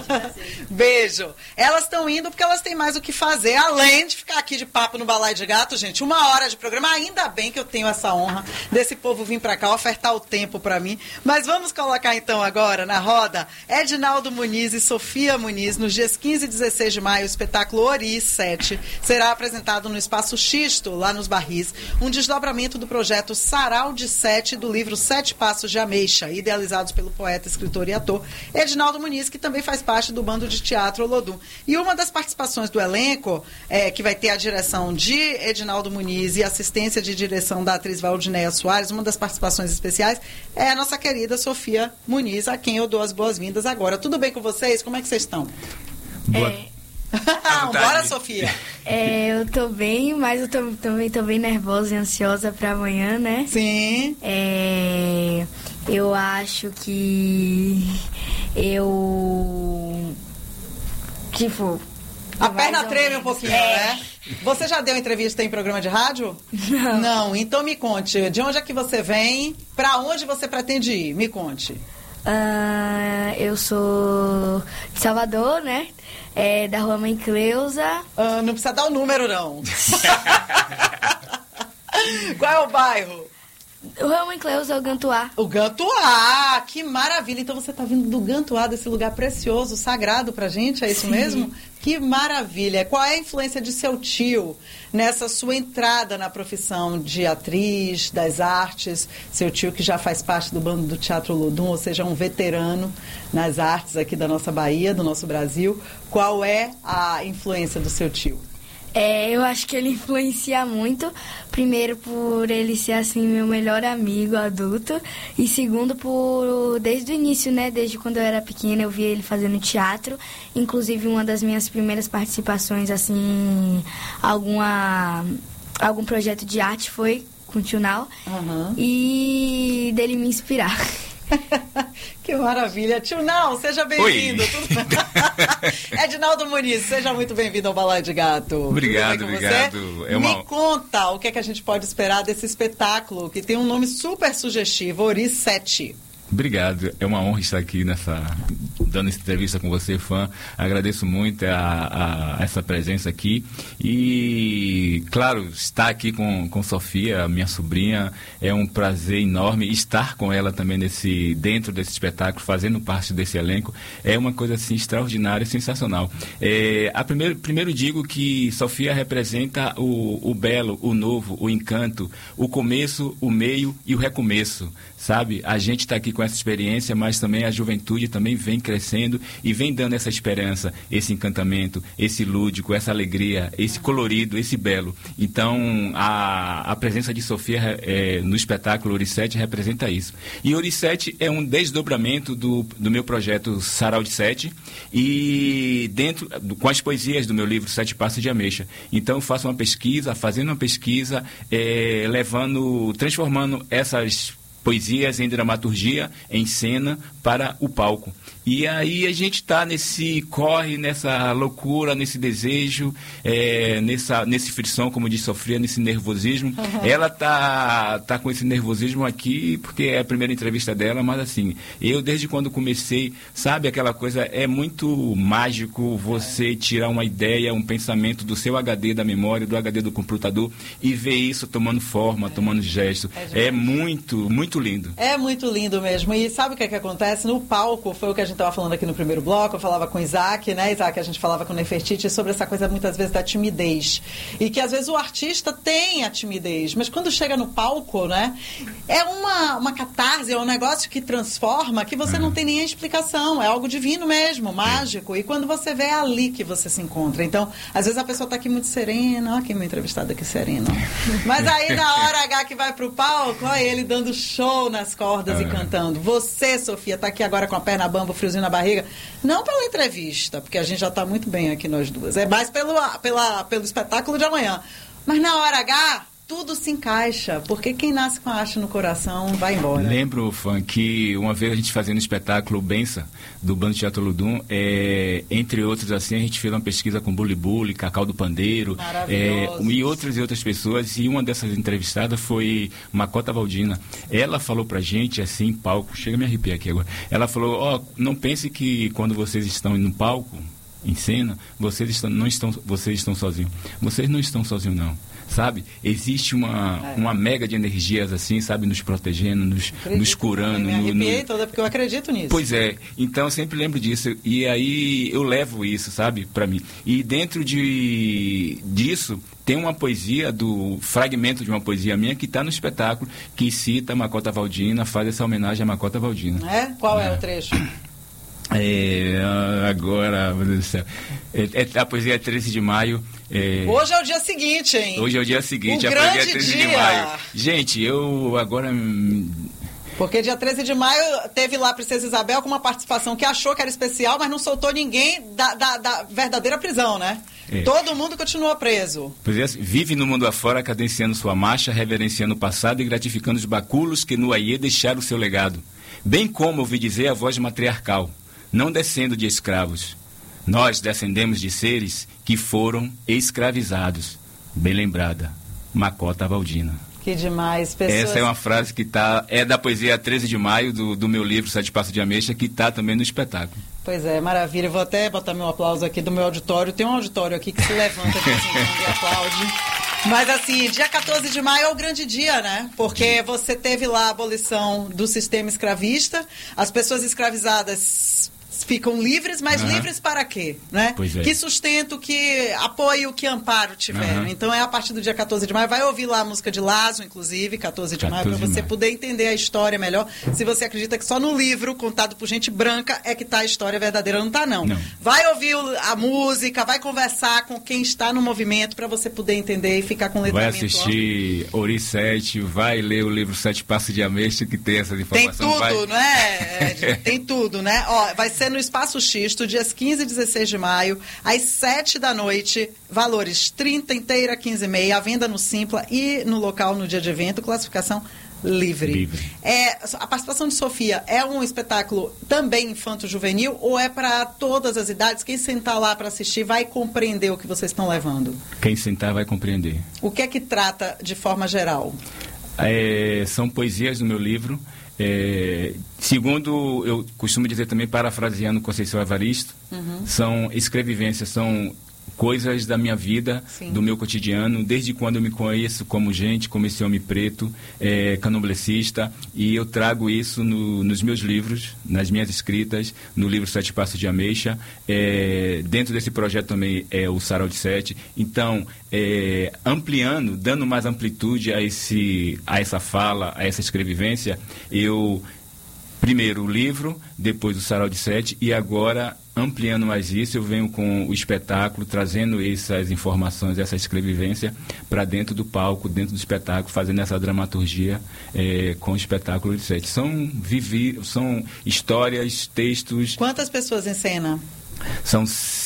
Beijo. Elas estão indo porque elas têm mais o que fazer, além de ficar aqui de papo no Balaio de Gato, gente. 1 hora de programa. Ainda bem que eu tenho essa honra desse povo vir pra cá, ofertar o tempo pra mim. Mas vamos colocar então agora na roda Edinaldo Muniz e Sofia Muniz. Nos dias 15 e 16 de maio, o espetáculo Ori 7 será apresentado no Espaço Xisto, lá nos Barris, um desdobramento do projeto Sarau de 7 do livro 7 Passos de Ameixa, idealizados pelo poeta, escritor e ator Edinaldo Muniz, que também faz parte do bando de teatro Olodum. E uma das participações do elenco, que vai ter a direção de Edinaldo Muniz e assistência de direção da atriz Valdinéia Soares, uma das participações especiais é a nossa querida Sofia Muniz, a quem eu dou as boas-vindas agora. Tudo bem com vocês? Como é que vocês estão? Bora, Sofia.
Eu tô bem, mas eu também tô bem nervosa e ansiosa pra amanhã, né?
Sim.
Eu acho que
a perna treme um pouquinho, né? Você já deu entrevista em programa de rádio? Não. Então me conte, de onde é que você vem? Pra onde você pretende ir? Me conte.
Eu sou de Salvador, né? Da Rua Mãe Cleusa.
Não precisa dar o número, não. Qual é o bairro?
O Rua Mãe Cleusa, o Gantuá.
O Gantuá, que maravilha. Então você está vindo do Gantuá, desse lugar precioso, sagrado pra gente, é isso mesmo? Que maravilha. Qual é a influência de seu tio nessa sua entrada na profissão de atriz, das artes? Seu tio que já faz parte do bando do Teatro Olodum, ou seja, um veterano nas artes aqui da nossa Bahia, do nosso Brasil. Qual é a influência do seu tio?
Eu acho que ele influencia muito. Primeiro, por ele ser, assim, meu melhor amigo adulto. E segundo, desde o início, né? Desde quando eu era pequena, eu via ele fazendo teatro. Inclusive, uma das minhas primeiras participações, assim, alguma algum projeto de arte, foi com o Tio Nau, e dele me inspirar.
Que maravilha. Tio Nau, seja bem-vindo. Edinaldo Muniz, seja muito bem-vindo ao Balaio de Gato.
Obrigado.
Me conta o que é que a gente pode esperar desse espetáculo, que tem um nome super sugestivo, Ori 7.
Obrigado, é uma honra estar aqui dando essa entrevista com você, fã. Agradeço muito a essa presença aqui e, claro, estar aqui com Sofia, minha sobrinha, é um prazer enorme. Estar com ela também dentro desse espetáculo, fazendo parte desse elenco, é uma coisa assim extraordinária e sensacional. Primeiro digo que Sofia representa o belo, o novo, o encanto, o começo, o meio e o recomeço, sabe? A gente está aqui com essa experiência, mas também a juventude também vem crescendo e vem dando essa esperança, esse encantamento, esse lúdico, essa alegria, esse colorido, esse belo. Então, a presença de Sofia no espetáculo Ori 7 representa isso. E Ori 7 é um desdobramento do meu projeto Sarau de 7 e com as poesias do meu livro Sete Passos de Ameixa. Então, eu faço fazendo uma pesquisa, transformando essas poesias em dramaturgia, em cena, para o palco. E aí a gente está nessa loucura, nesse desejo, nesse frição, como disse Sofia, nesse nervosismo. Ela tá com esse nervosismo aqui, porque é a primeira entrevista dela, mas assim, eu desde quando comecei, sabe, aquela coisa, é muito mágico você tirar uma ideia, um pensamento do seu HD da memória, do HD do computador, e ver isso tomando forma, tomando gesto. É muito, muito lindo.
É muito lindo mesmo. E sabe o que é que acontece? No palco, foi o que a gente estava falando aqui no primeiro bloco, eu falava com o Isaac, né? Isaac, a gente falava com o Nefertiti sobre essa coisa, muitas vezes, da timidez. E que, às vezes, o artista tem a timidez, mas quando chega no palco, né? É uma catarse, é um negócio que transforma, que você não tem nem a explicação. É algo divino mesmo, mágico. E quando você vê, é ali que você se encontra. Então, às vezes, a pessoa está aqui muito serena. Olha quem é meu entrevistado aqui, sereno. Mas aí, na hora H que vai pro palco, olha ele dando show nas cordas e cantando. Você, Sofia, está aqui agora com a perna bamba, o friozinho na barriga. Não pela entrevista, porque a gente já está muito bem aqui, nós duas. É mais pelo espetáculo de amanhã. Mas na hora H, tudo se encaixa, porque quem nasce com a arte no coração vai embora.
Lembro, Fã, que uma vez a gente fazendo o espetáculo Bença, do Bando Teatro Ludum, entre outros, assim, a gente fez uma pesquisa com Bully Bully, Cacau do Pandeiro, e outras pessoas, e uma dessas entrevistadas foi Macota Valdina. Ela falou pra gente, assim, em palco, chega a me arrepiar aqui agora, ela falou, não pense que quando vocês estão no palco, em cena, vocês estão sozinhos. Vocês não estão sozinhos, não. Sabe? Existe uma mega de energias assim, sabe? Nos protegendo, nos curando.
Me arrepiei toda porque eu acredito nisso.
Pois é. Então eu sempre lembro disso. E aí eu levo isso, sabe? Pra mim. E dentro disso tem uma poesia, fragmento de uma poesia minha que está no espetáculo, que cita Macota Valdina, faz essa homenagem a Macota Valdina.
Qual é o trecho?
Agora, meu Deus do céu. A poesia é 13 de maio.
Hoje é o dia seguinte, hein?
Hoje é o dia seguinte,
a
poesia é 13 de maio. Gente, eu agora...
Porque dia 13 de maio teve lá a Princesa Isabel com uma participação que achou que era especial, mas não soltou ninguém da verdadeira prisão, né? Todo mundo continua preso.
Pois é, vive no mundo afora, cadenciando sua marcha, reverenciando o passado e gratificando os baculos que no Aie deixaram o seu legado. Bem como ouvi dizer a voz matriarcal, não descendo de escravos. Nós descendemos de seres que foram escravizados. Bem lembrada, Macota Valdina.
Que demais, pessoas...
Essa é uma frase que é da poesia 13 de maio, do meu livro Sete Passos de Ameixa, que está também no espetáculo.
Pois é, maravilha. Eu vou até botar meu aplauso aqui do meu auditório. Tem um auditório aqui que se levanta aqui, assim, e aplaude. Mas assim, dia 14 de maio é o grande dia, né? Porque você teve lá a abolição do sistema escravista, as pessoas escravizadas ficam livres, mas livres para quê? Né? Que sustento, que apoio, que amparo tiveram. Então é a partir do dia 14 de maio. Vai ouvir lá a música de Lazo, inclusive, 14 de maio, para você poder entender a história melhor. Se você acredita que só no livro, contado por gente branca, é que está a história verdadeira, não está, não. Vai ouvir a música, vai conversar com quem está no movimento para você poder entender e ficar com letramento.
Vai assistir Ori 7, vai ler o livro Sete Passos de Ameixa, que tem essas informações.
Tem tudo, né? Tem tudo, né? Ó, vai ser ser no Espaço Xisto, dias 15 e 16 de maio, às 7 da noite, valores 30 inteira, 15,5, a venda no Simpla e no local no dia de evento, classificação livre. A participação de Sofia é um espetáculo também infanto-juvenil ou é para todas as idades? Quem sentar lá para assistir vai compreender o que vocês estão levando?
Quem sentar vai compreender.
O que é que trata de forma geral?
São poesias do meu livro. Segundo eu costumo dizer também, parafraseando Conceição Evaristo, são escrevivências, são coisas da minha vida, sim, do meu cotidiano, desde quando eu me conheço como gente, como esse homem preto, candomblessista, e eu trago isso nos meus livros, nas minhas escritas, no livro Sete Passos de Ameixa, dentro desse projeto também é o Sarau de Sete. Então, ampliando, dando mais amplitude a essa fala, a essa escrevivência, primeiro o livro, depois o Sarau de Sete, e agora, ampliando mais isso, eu venho com o espetáculo, trazendo essas informações, essa escrevivência para dentro do palco, dentro do espetáculo, fazendo essa dramaturgia com o espetáculo de Sete. São histórias, textos...
Quantas pessoas em cena?
São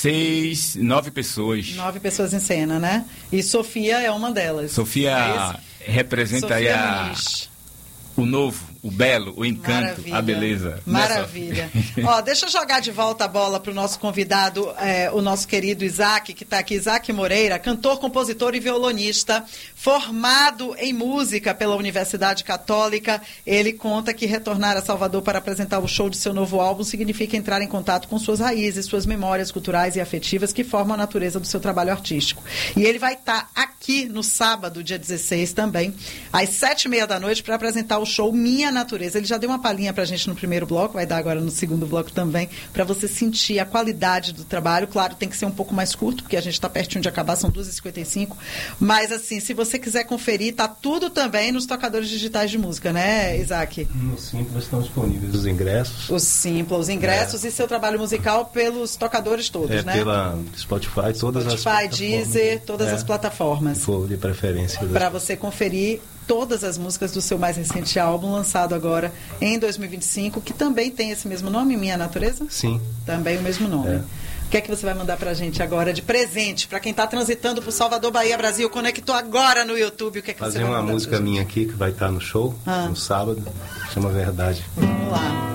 9 pessoas.
9 pessoas em cena, né? E Sofia é uma delas.
Sofia representa
Sofia
aí o novo, o belo, o encanto, maravilha, a beleza.
Maravilha. Deixa eu jogar de volta a bola para o nosso convidado, o nosso querido Isaac, que está aqui. Isaac Moreira, cantor, compositor e violonista, formado em música pela Universidade Católica. Ele conta que retornar a Salvador para apresentar o show de seu novo álbum significa entrar em contato com suas raízes, suas memórias culturais e afetivas que formam a natureza do seu trabalho artístico. E ele vai estar aqui no sábado, dia 16 também, às 7h30 da noite, para apresentar o show Minha Natureza. Ele já deu uma palhinha pra gente no primeiro bloco, vai dar agora no segundo bloco também, para você sentir a qualidade do trabalho. Claro, tem que ser um pouco mais curto, porque a gente está pertinho de acabar, são 2h55. Mas, assim, se você quiser conferir, tá tudo também nos tocadores digitais de música, né, Isaac?
No Simpla estão disponíveis os ingressos.
Os ingressos e seu trabalho musical pelos tocadores todos, né?
Pela Spotify, todas as plataformas.
Deezer, todas as plataformas.
Se for de preferência.
Para você conferir todas as músicas do seu mais recente álbum, lançado agora em 2025, que também tem esse mesmo nome, Minha Natureza?
Sim.
Também o mesmo nome. O que é que você vai mandar pra gente agora de presente? Para quem está transitando por Salvador, Bahia, Brasil, conectou agora no YouTube, o que é que você vai mandar?
Fazer uma música minha aqui, que vai estar no show, no sábado, chama Verdade.
Vamos lá.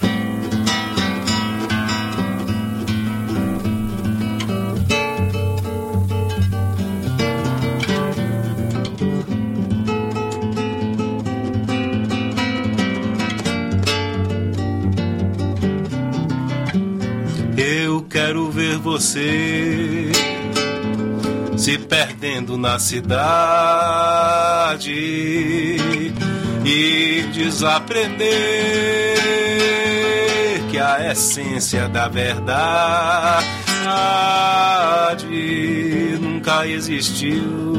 Quero ver você se perdendo na cidade e desaprender que a essência da verdade nunca existiu.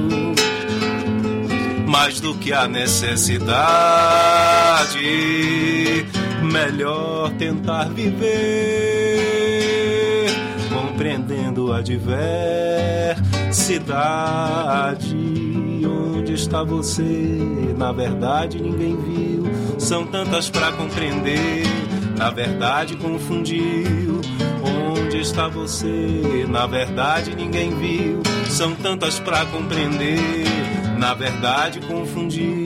Mais do que a necessidade, melhor tentar viver compreendendo a diversidade. Onde está você? Na verdade ninguém viu. São tantas pra compreender, na verdade confundiu. Onde está você? Na verdade ninguém viu. São tantas pra compreender, na verdade confundiu.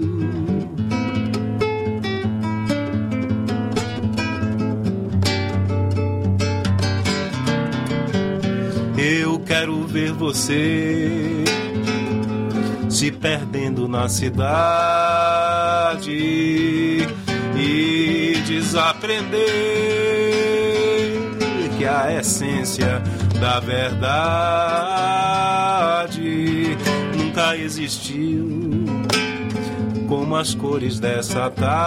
Eu quero ver você se perdendo na cidade e desaprender que a essência da verdade nunca existiu. Como as cores dessa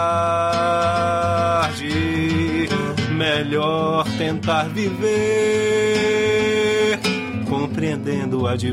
tarde, melhor tentar viver compreendendo a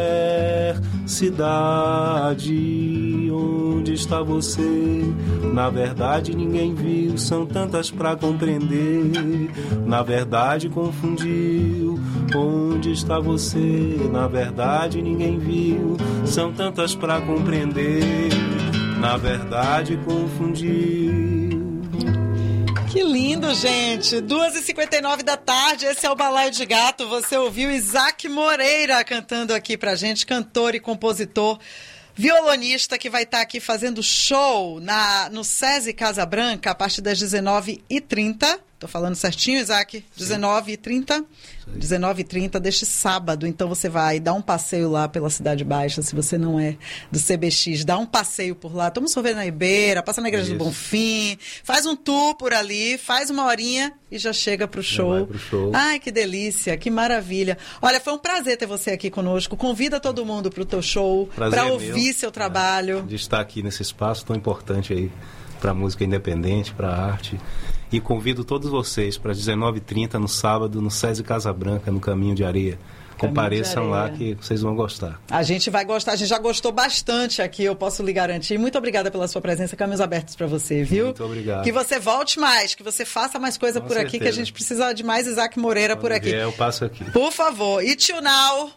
diversidade. Onde está você? Na verdade ninguém viu. São tantas pra compreender, na verdade confundiu. Onde está você? Na verdade ninguém viu. São tantas pra compreender, na verdade confundiu.
Que lindo, gente. 2h59 da tarde, esse é o Balaio de Gato. Você ouviu Isaac Moreira cantando aqui pra gente, cantor e compositor, violonista, que vai estar aqui fazendo show no SESI Casa Branca a partir das 19h30. Tô falando certinho, Isaac? 19h30? 19h30 deste sábado. Então você vai dar um passeio lá pela Cidade Baixa, se você não é do CBX, dá um passeio por lá, toma um sorvete na Ibeira, passa na Igreja do Bonfim, faz um tour por ali, faz uma horinha e já chega pro show.
Já vai pro show.
Ai, que delícia, que maravilha. Olha, foi um prazer ter você aqui conosco. Convida todo mundo pro teu show, para ouvir seu trabalho.
De estar aqui nesse espaço tão importante aí para música independente, para arte. E convido todos vocês para 19h30 no sábado, no SESI Casa Branca, no Caminho de Areia. Compareçam lá que vocês vão gostar.
A gente vai gostar, a gente já gostou bastante aqui, eu posso lhe garantir. Muito obrigada pela sua presença, caminhos abertos para você, viu?
Muito obrigado.
Que você volte mais, que você faça mais coisa por aqui, que a gente precisa de mais Isaac Moreira por aqui.
Eu passo aqui.
Por favor. E Tio Now...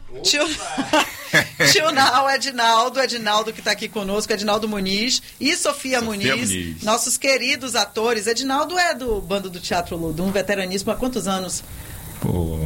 Tio Now, Edinaldo que está aqui conosco, Edinaldo Muniz e Sofia Muniz, nossos queridos atores. Edinaldo é do Bando do Teatro Lodum, veteraníssimo há quantos anos?
Pô,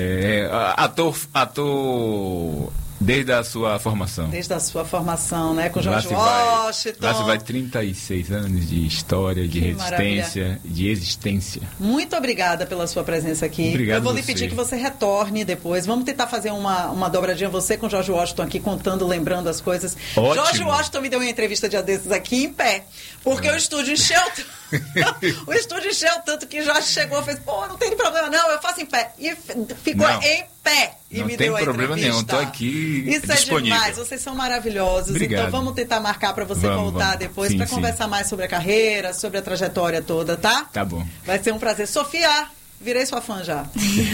ator desde a sua formação.
Desde a sua formação, né? Com George Washington.
Lá se vai 36 anos de história, de resistência, maravilha. De existência.
Muito obrigada pela sua presença aqui.
Obrigado.
Eu vou lhe pedir que você retorne depois. Vamos tentar fazer uma dobradinha, você com George Washington aqui, contando, lembrando as coisas.
Ótimo.
George Washington me deu uma entrevista dia desses aqui em pé, porque o estúdio encheu o estúdio encheu tanto que Jorge chegou e fez, pô, não tem problema não, eu faço em pé. E ficou em pé e
não
me deu a entrevista.
Não tem problema nenhum, estou aqui
Isso
disponível.
É demais, vocês são maravilhosos.
Obrigado.
Então vamos tentar marcar para você voltar depois para conversar mais sobre a carreira, sobre a trajetória toda, tá?
Tá bom.
Vai ser um prazer. Sofia, virei sua fã já.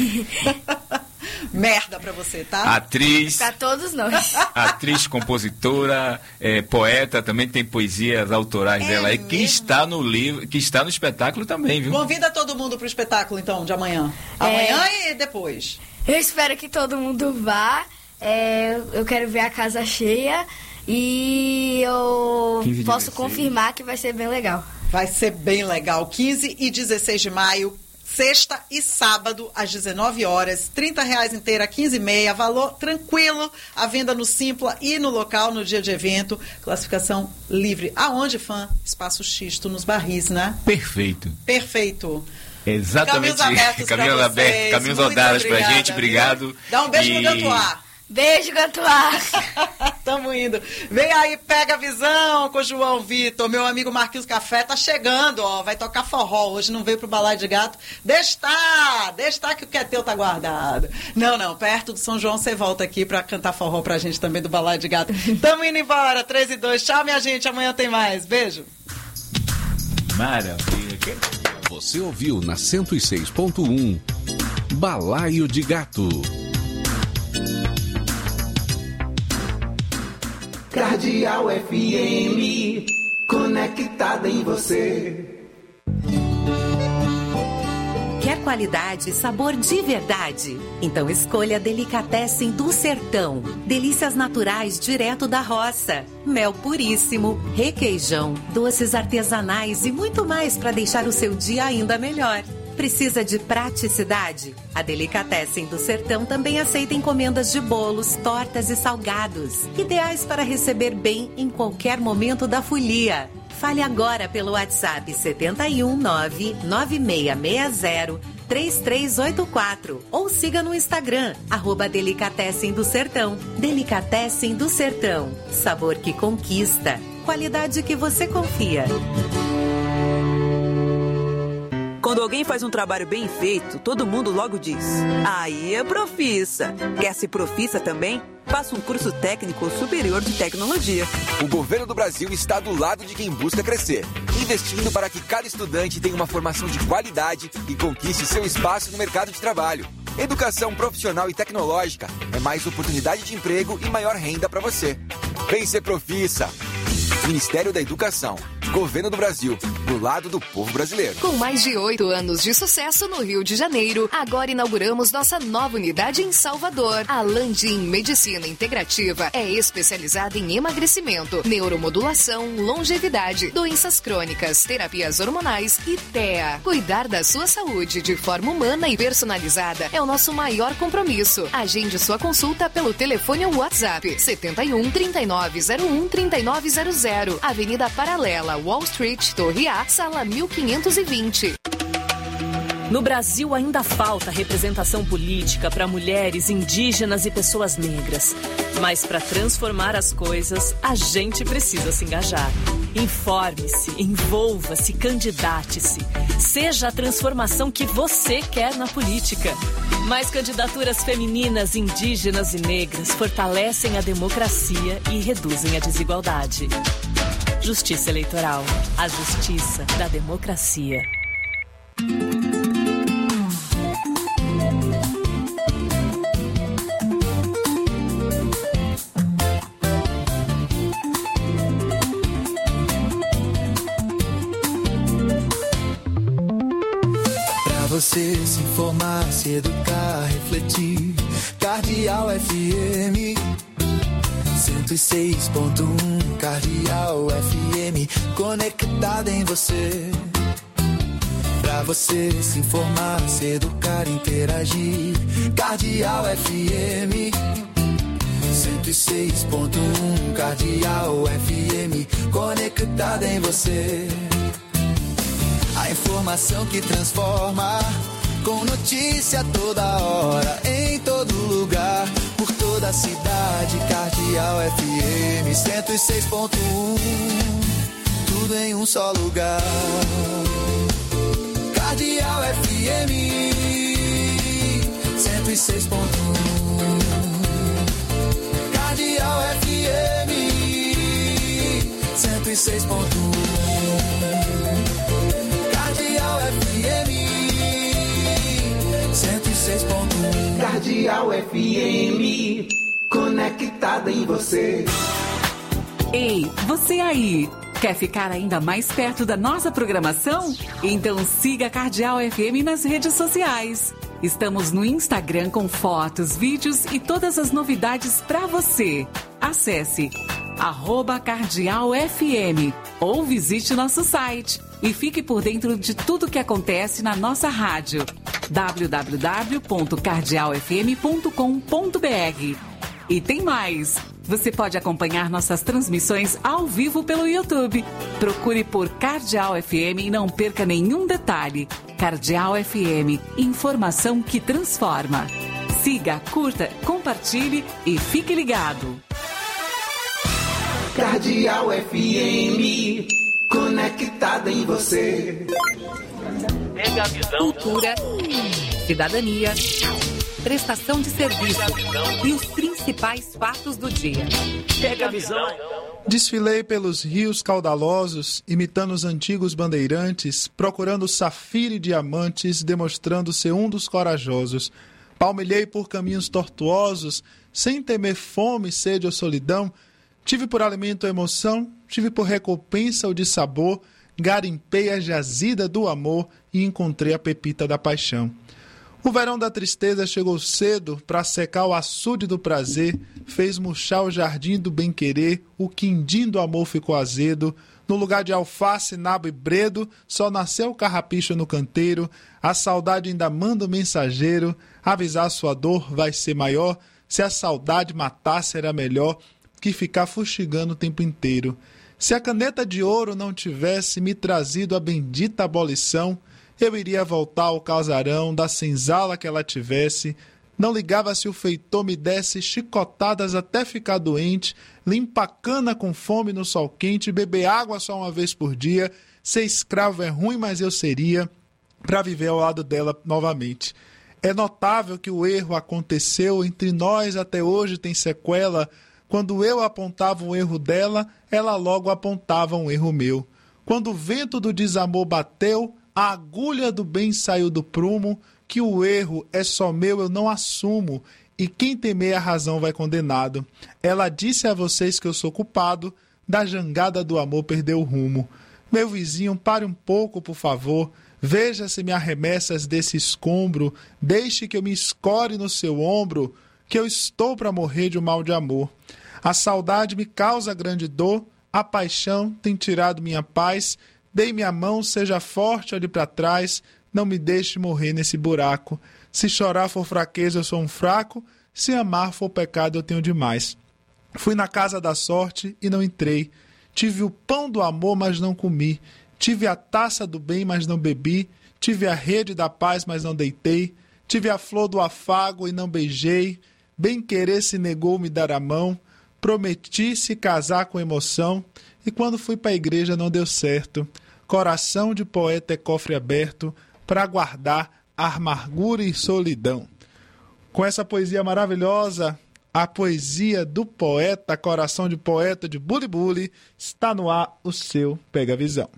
Merda pra você, tá?
Atriz.
Pra todos nós.
Atriz, compositora, poeta, também tem poesias autorais dela aí, que está no livro, que está no espetáculo também, viu?
Convida todo mundo pro espetáculo, então, de amanhã. Amanhã e depois.
Eu espero que todo mundo vá. Eu quero ver a casa cheia e eu posso confirmar que vai ser bem legal.
Vai ser bem legal. 15 e 16 de maio. Sexta e sábado, às 19 horas, R$30 inteira, 15,5, valor tranquilo, a venda no Simpla e no local, no dia de evento, classificação livre. Aonde, fã? Espaço Xisto, nos Barris, né?
Perfeito.
Perfeito.
Exatamente.
Caminhos abertos,
caminhos rodados pra gente, obrigado.
Dá um beijo no Gantuá.
Beijo, Gantuá.
Tamo indo. Vem aí, pega a visão com o João Vitor. Meu amigo Marquinhos Café tá chegando, ó. Vai tocar forró. Hoje não veio pro Balaio de Gato. Deixa que o que é teu tá guardado. Não. Perto do São João você volta aqui pra cantar forró pra gente também do Balaio de Gato. Tamo indo embora. 3 e 2. Tchau, minha gente. Amanhã tem mais. Beijo.
Maravilha.
Você ouviu na 106.1 Balaio de Gato.
Cardeal FM, conectada em você.
Quer qualidade e sabor de verdade? Então escolha Delicatessen do Sertão. Delícias naturais direto da roça. Mel puríssimo, requeijão, doces artesanais e muito mais para deixar o seu dia ainda melhor. Precisa de praticidade? A Delicatessen do Sertão também aceita encomendas de bolos, tortas e salgados, ideais para receber bem em qualquer momento da folia. Fale agora pelo WhatsApp 71996603384 ou siga no Instagram, @Delicatessen do Sertão. Delicatessen do Sertão. Sabor que conquista. Qualidade que você confia.
Quando alguém faz um trabalho bem feito, todo mundo logo diz: aí é Profissa. Quer ser Profissa também? Faça um curso técnico superior de tecnologia.
O governo do Brasil está do lado de quem busca crescer, investindo para que cada estudante tenha uma formação de qualidade e conquiste seu espaço no mercado de trabalho. Educação profissional e tecnológica é mais oportunidade de emprego e maior renda para você. Vem ser Profissa. Ministério da Educação. Governo do Brasil, do lado do povo brasileiro.
Com mais de 8 anos de sucesso no Rio de Janeiro, agora inauguramos nossa nova unidade em Salvador. A Landim Medicina Integrativa é especializada em emagrecimento, neuromodulação, longevidade, doenças crônicas, terapias hormonais e TEA. Cuidar da sua saúde de forma humana e personalizada é o nosso maior compromisso. Agende sua consulta pelo telefone ou WhatsApp 71 3901 3900, Avenida Paralela, Wall Street, Torre A, sala 1520.
No Brasil ainda falta representação política para mulheres, indígenas e pessoas negras. Mas para transformar as coisas, a gente precisa se engajar. Informe-se, envolva-se, candidate-se. Seja a transformação que você quer na política. Mais candidaturas femininas, indígenas e negras fortalecem a democracia e reduzem a desigualdade. Justiça Eleitoral. A justiça da democracia.
Você se informar, se educar, refletir. Cardeal FM 106.1. Cardeal FM conectada em você. Pra você se informar, se educar, interagir. Cardeal FM 106.1. Cardeal FM conectada em você. A informação que transforma, com notícia toda hora, em todo lugar, por toda a cidade. Cardeal FM 106.1, tudo em um só lugar. Cardeal FM 106.1. Cardeal FM 106.1. FM 106.1.
Cardeal FM, conectada em você.
Ei, você aí, quer ficar ainda mais perto da nossa programação? Então siga a Cardeal FM nas redes sociais. Estamos no Instagram com fotos, vídeos e todas as novidades para você. Acesse @CardealFM ou visite nosso site e fique por dentro de tudo que acontece na nossa rádio. www.cardealfm.com.br. E tem mais! Você pode acompanhar nossas transmissões ao vivo pelo YouTube. Procure por Cardeal FM e não perca nenhum detalhe. Cardeal FM, informação que transforma. Siga, curta, compartilhe e fique ligado.
Cardeal FM, conectada em você.
Cultura, cidadania, prestação de serviço e os principais fatos do dia.
Pega a visão.
Desfilei pelos rios caudalosos, imitando os antigos bandeirantes, procurando safira e diamantes, demonstrando ser um dos corajosos. Palmilhei por caminhos tortuosos, sem temer fome, sede ou solidão. Tive por alimento a emoção, tive por recompensa o de sabor, garimpei a jazida do amor e encontrei a pepita da paixão. O verão da tristeza chegou cedo para secar o açude do prazer, fez murchar o jardim do bem-querer, o quindim do amor ficou azedo, no lugar de alface, nabo e bredo, só nasceu o carrapicho no canteiro, a saudade ainda manda o mensageiro, avisar sua dor vai ser maior, se a saudade matasse era melhor que ficar fustigando o tempo inteiro. Se a caneta de ouro não tivesse me trazido a bendita abolição, eu iria voltar ao casarão da senzala que ela tivesse. Não ligava se o feitor me desse chicotadas até ficar doente, limpa cana com fome no sol quente, beber água só uma vez por dia. Ser escravo é ruim, mas eu seria, para viver ao lado dela novamente. É notável que o erro aconteceu, entre nós até hoje tem sequela. Quando eu apontava um erro dela, ela logo apontava um erro meu. Quando o vento do desamor bateu, a agulha do bem saiu do prumo, que o erro é só meu, eu não assumo, e quem temer a razão vai condenado. Ela disse a vocês que eu sou culpado, da jangada do amor perdeu o rumo. Meu vizinho, pare um pouco, por favor. Veja se me arremessas desse escombro. Deixe que eu me escore no seu ombro, que eu estou para morrer de um mal de amor. A saudade me causa grande dor, a paixão tem tirado minha paz. Dei-me a mão, seja forte, olhe para trás, não me deixe morrer nesse buraco. Se chorar for fraqueza, eu sou um fraco, se amar for pecado, eu tenho demais. Fui na casa da sorte e não entrei. Tive o pão do amor, mas não comi. Tive a taça do bem, mas não bebi. Tive a rede da paz, mas não deitei. Tive a flor do afago e não beijei. Bem querer se negou me dar a mão. Prometi se casar com emoção. E quando fui para a igreja não deu certo. Coração de poeta é cofre aberto para guardar a amargura e solidão. Com essa poesia maravilhosa, a poesia do poeta, Coração de Poeta, de Buli Buli, está no ar o seu Pega a Visão.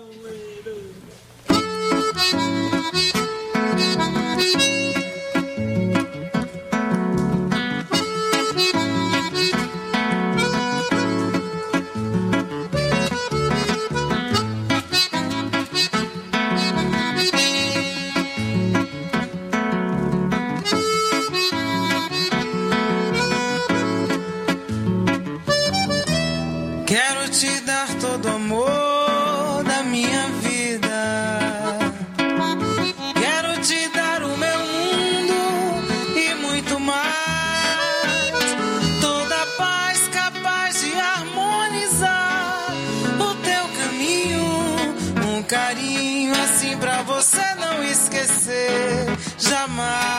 Quero te dar todo o amor da minha vida. Quero te dar o meu mundo e muito mais. Toda a paz capaz de harmonizar o teu caminho. Um carinho assim pra você não esquecer jamais.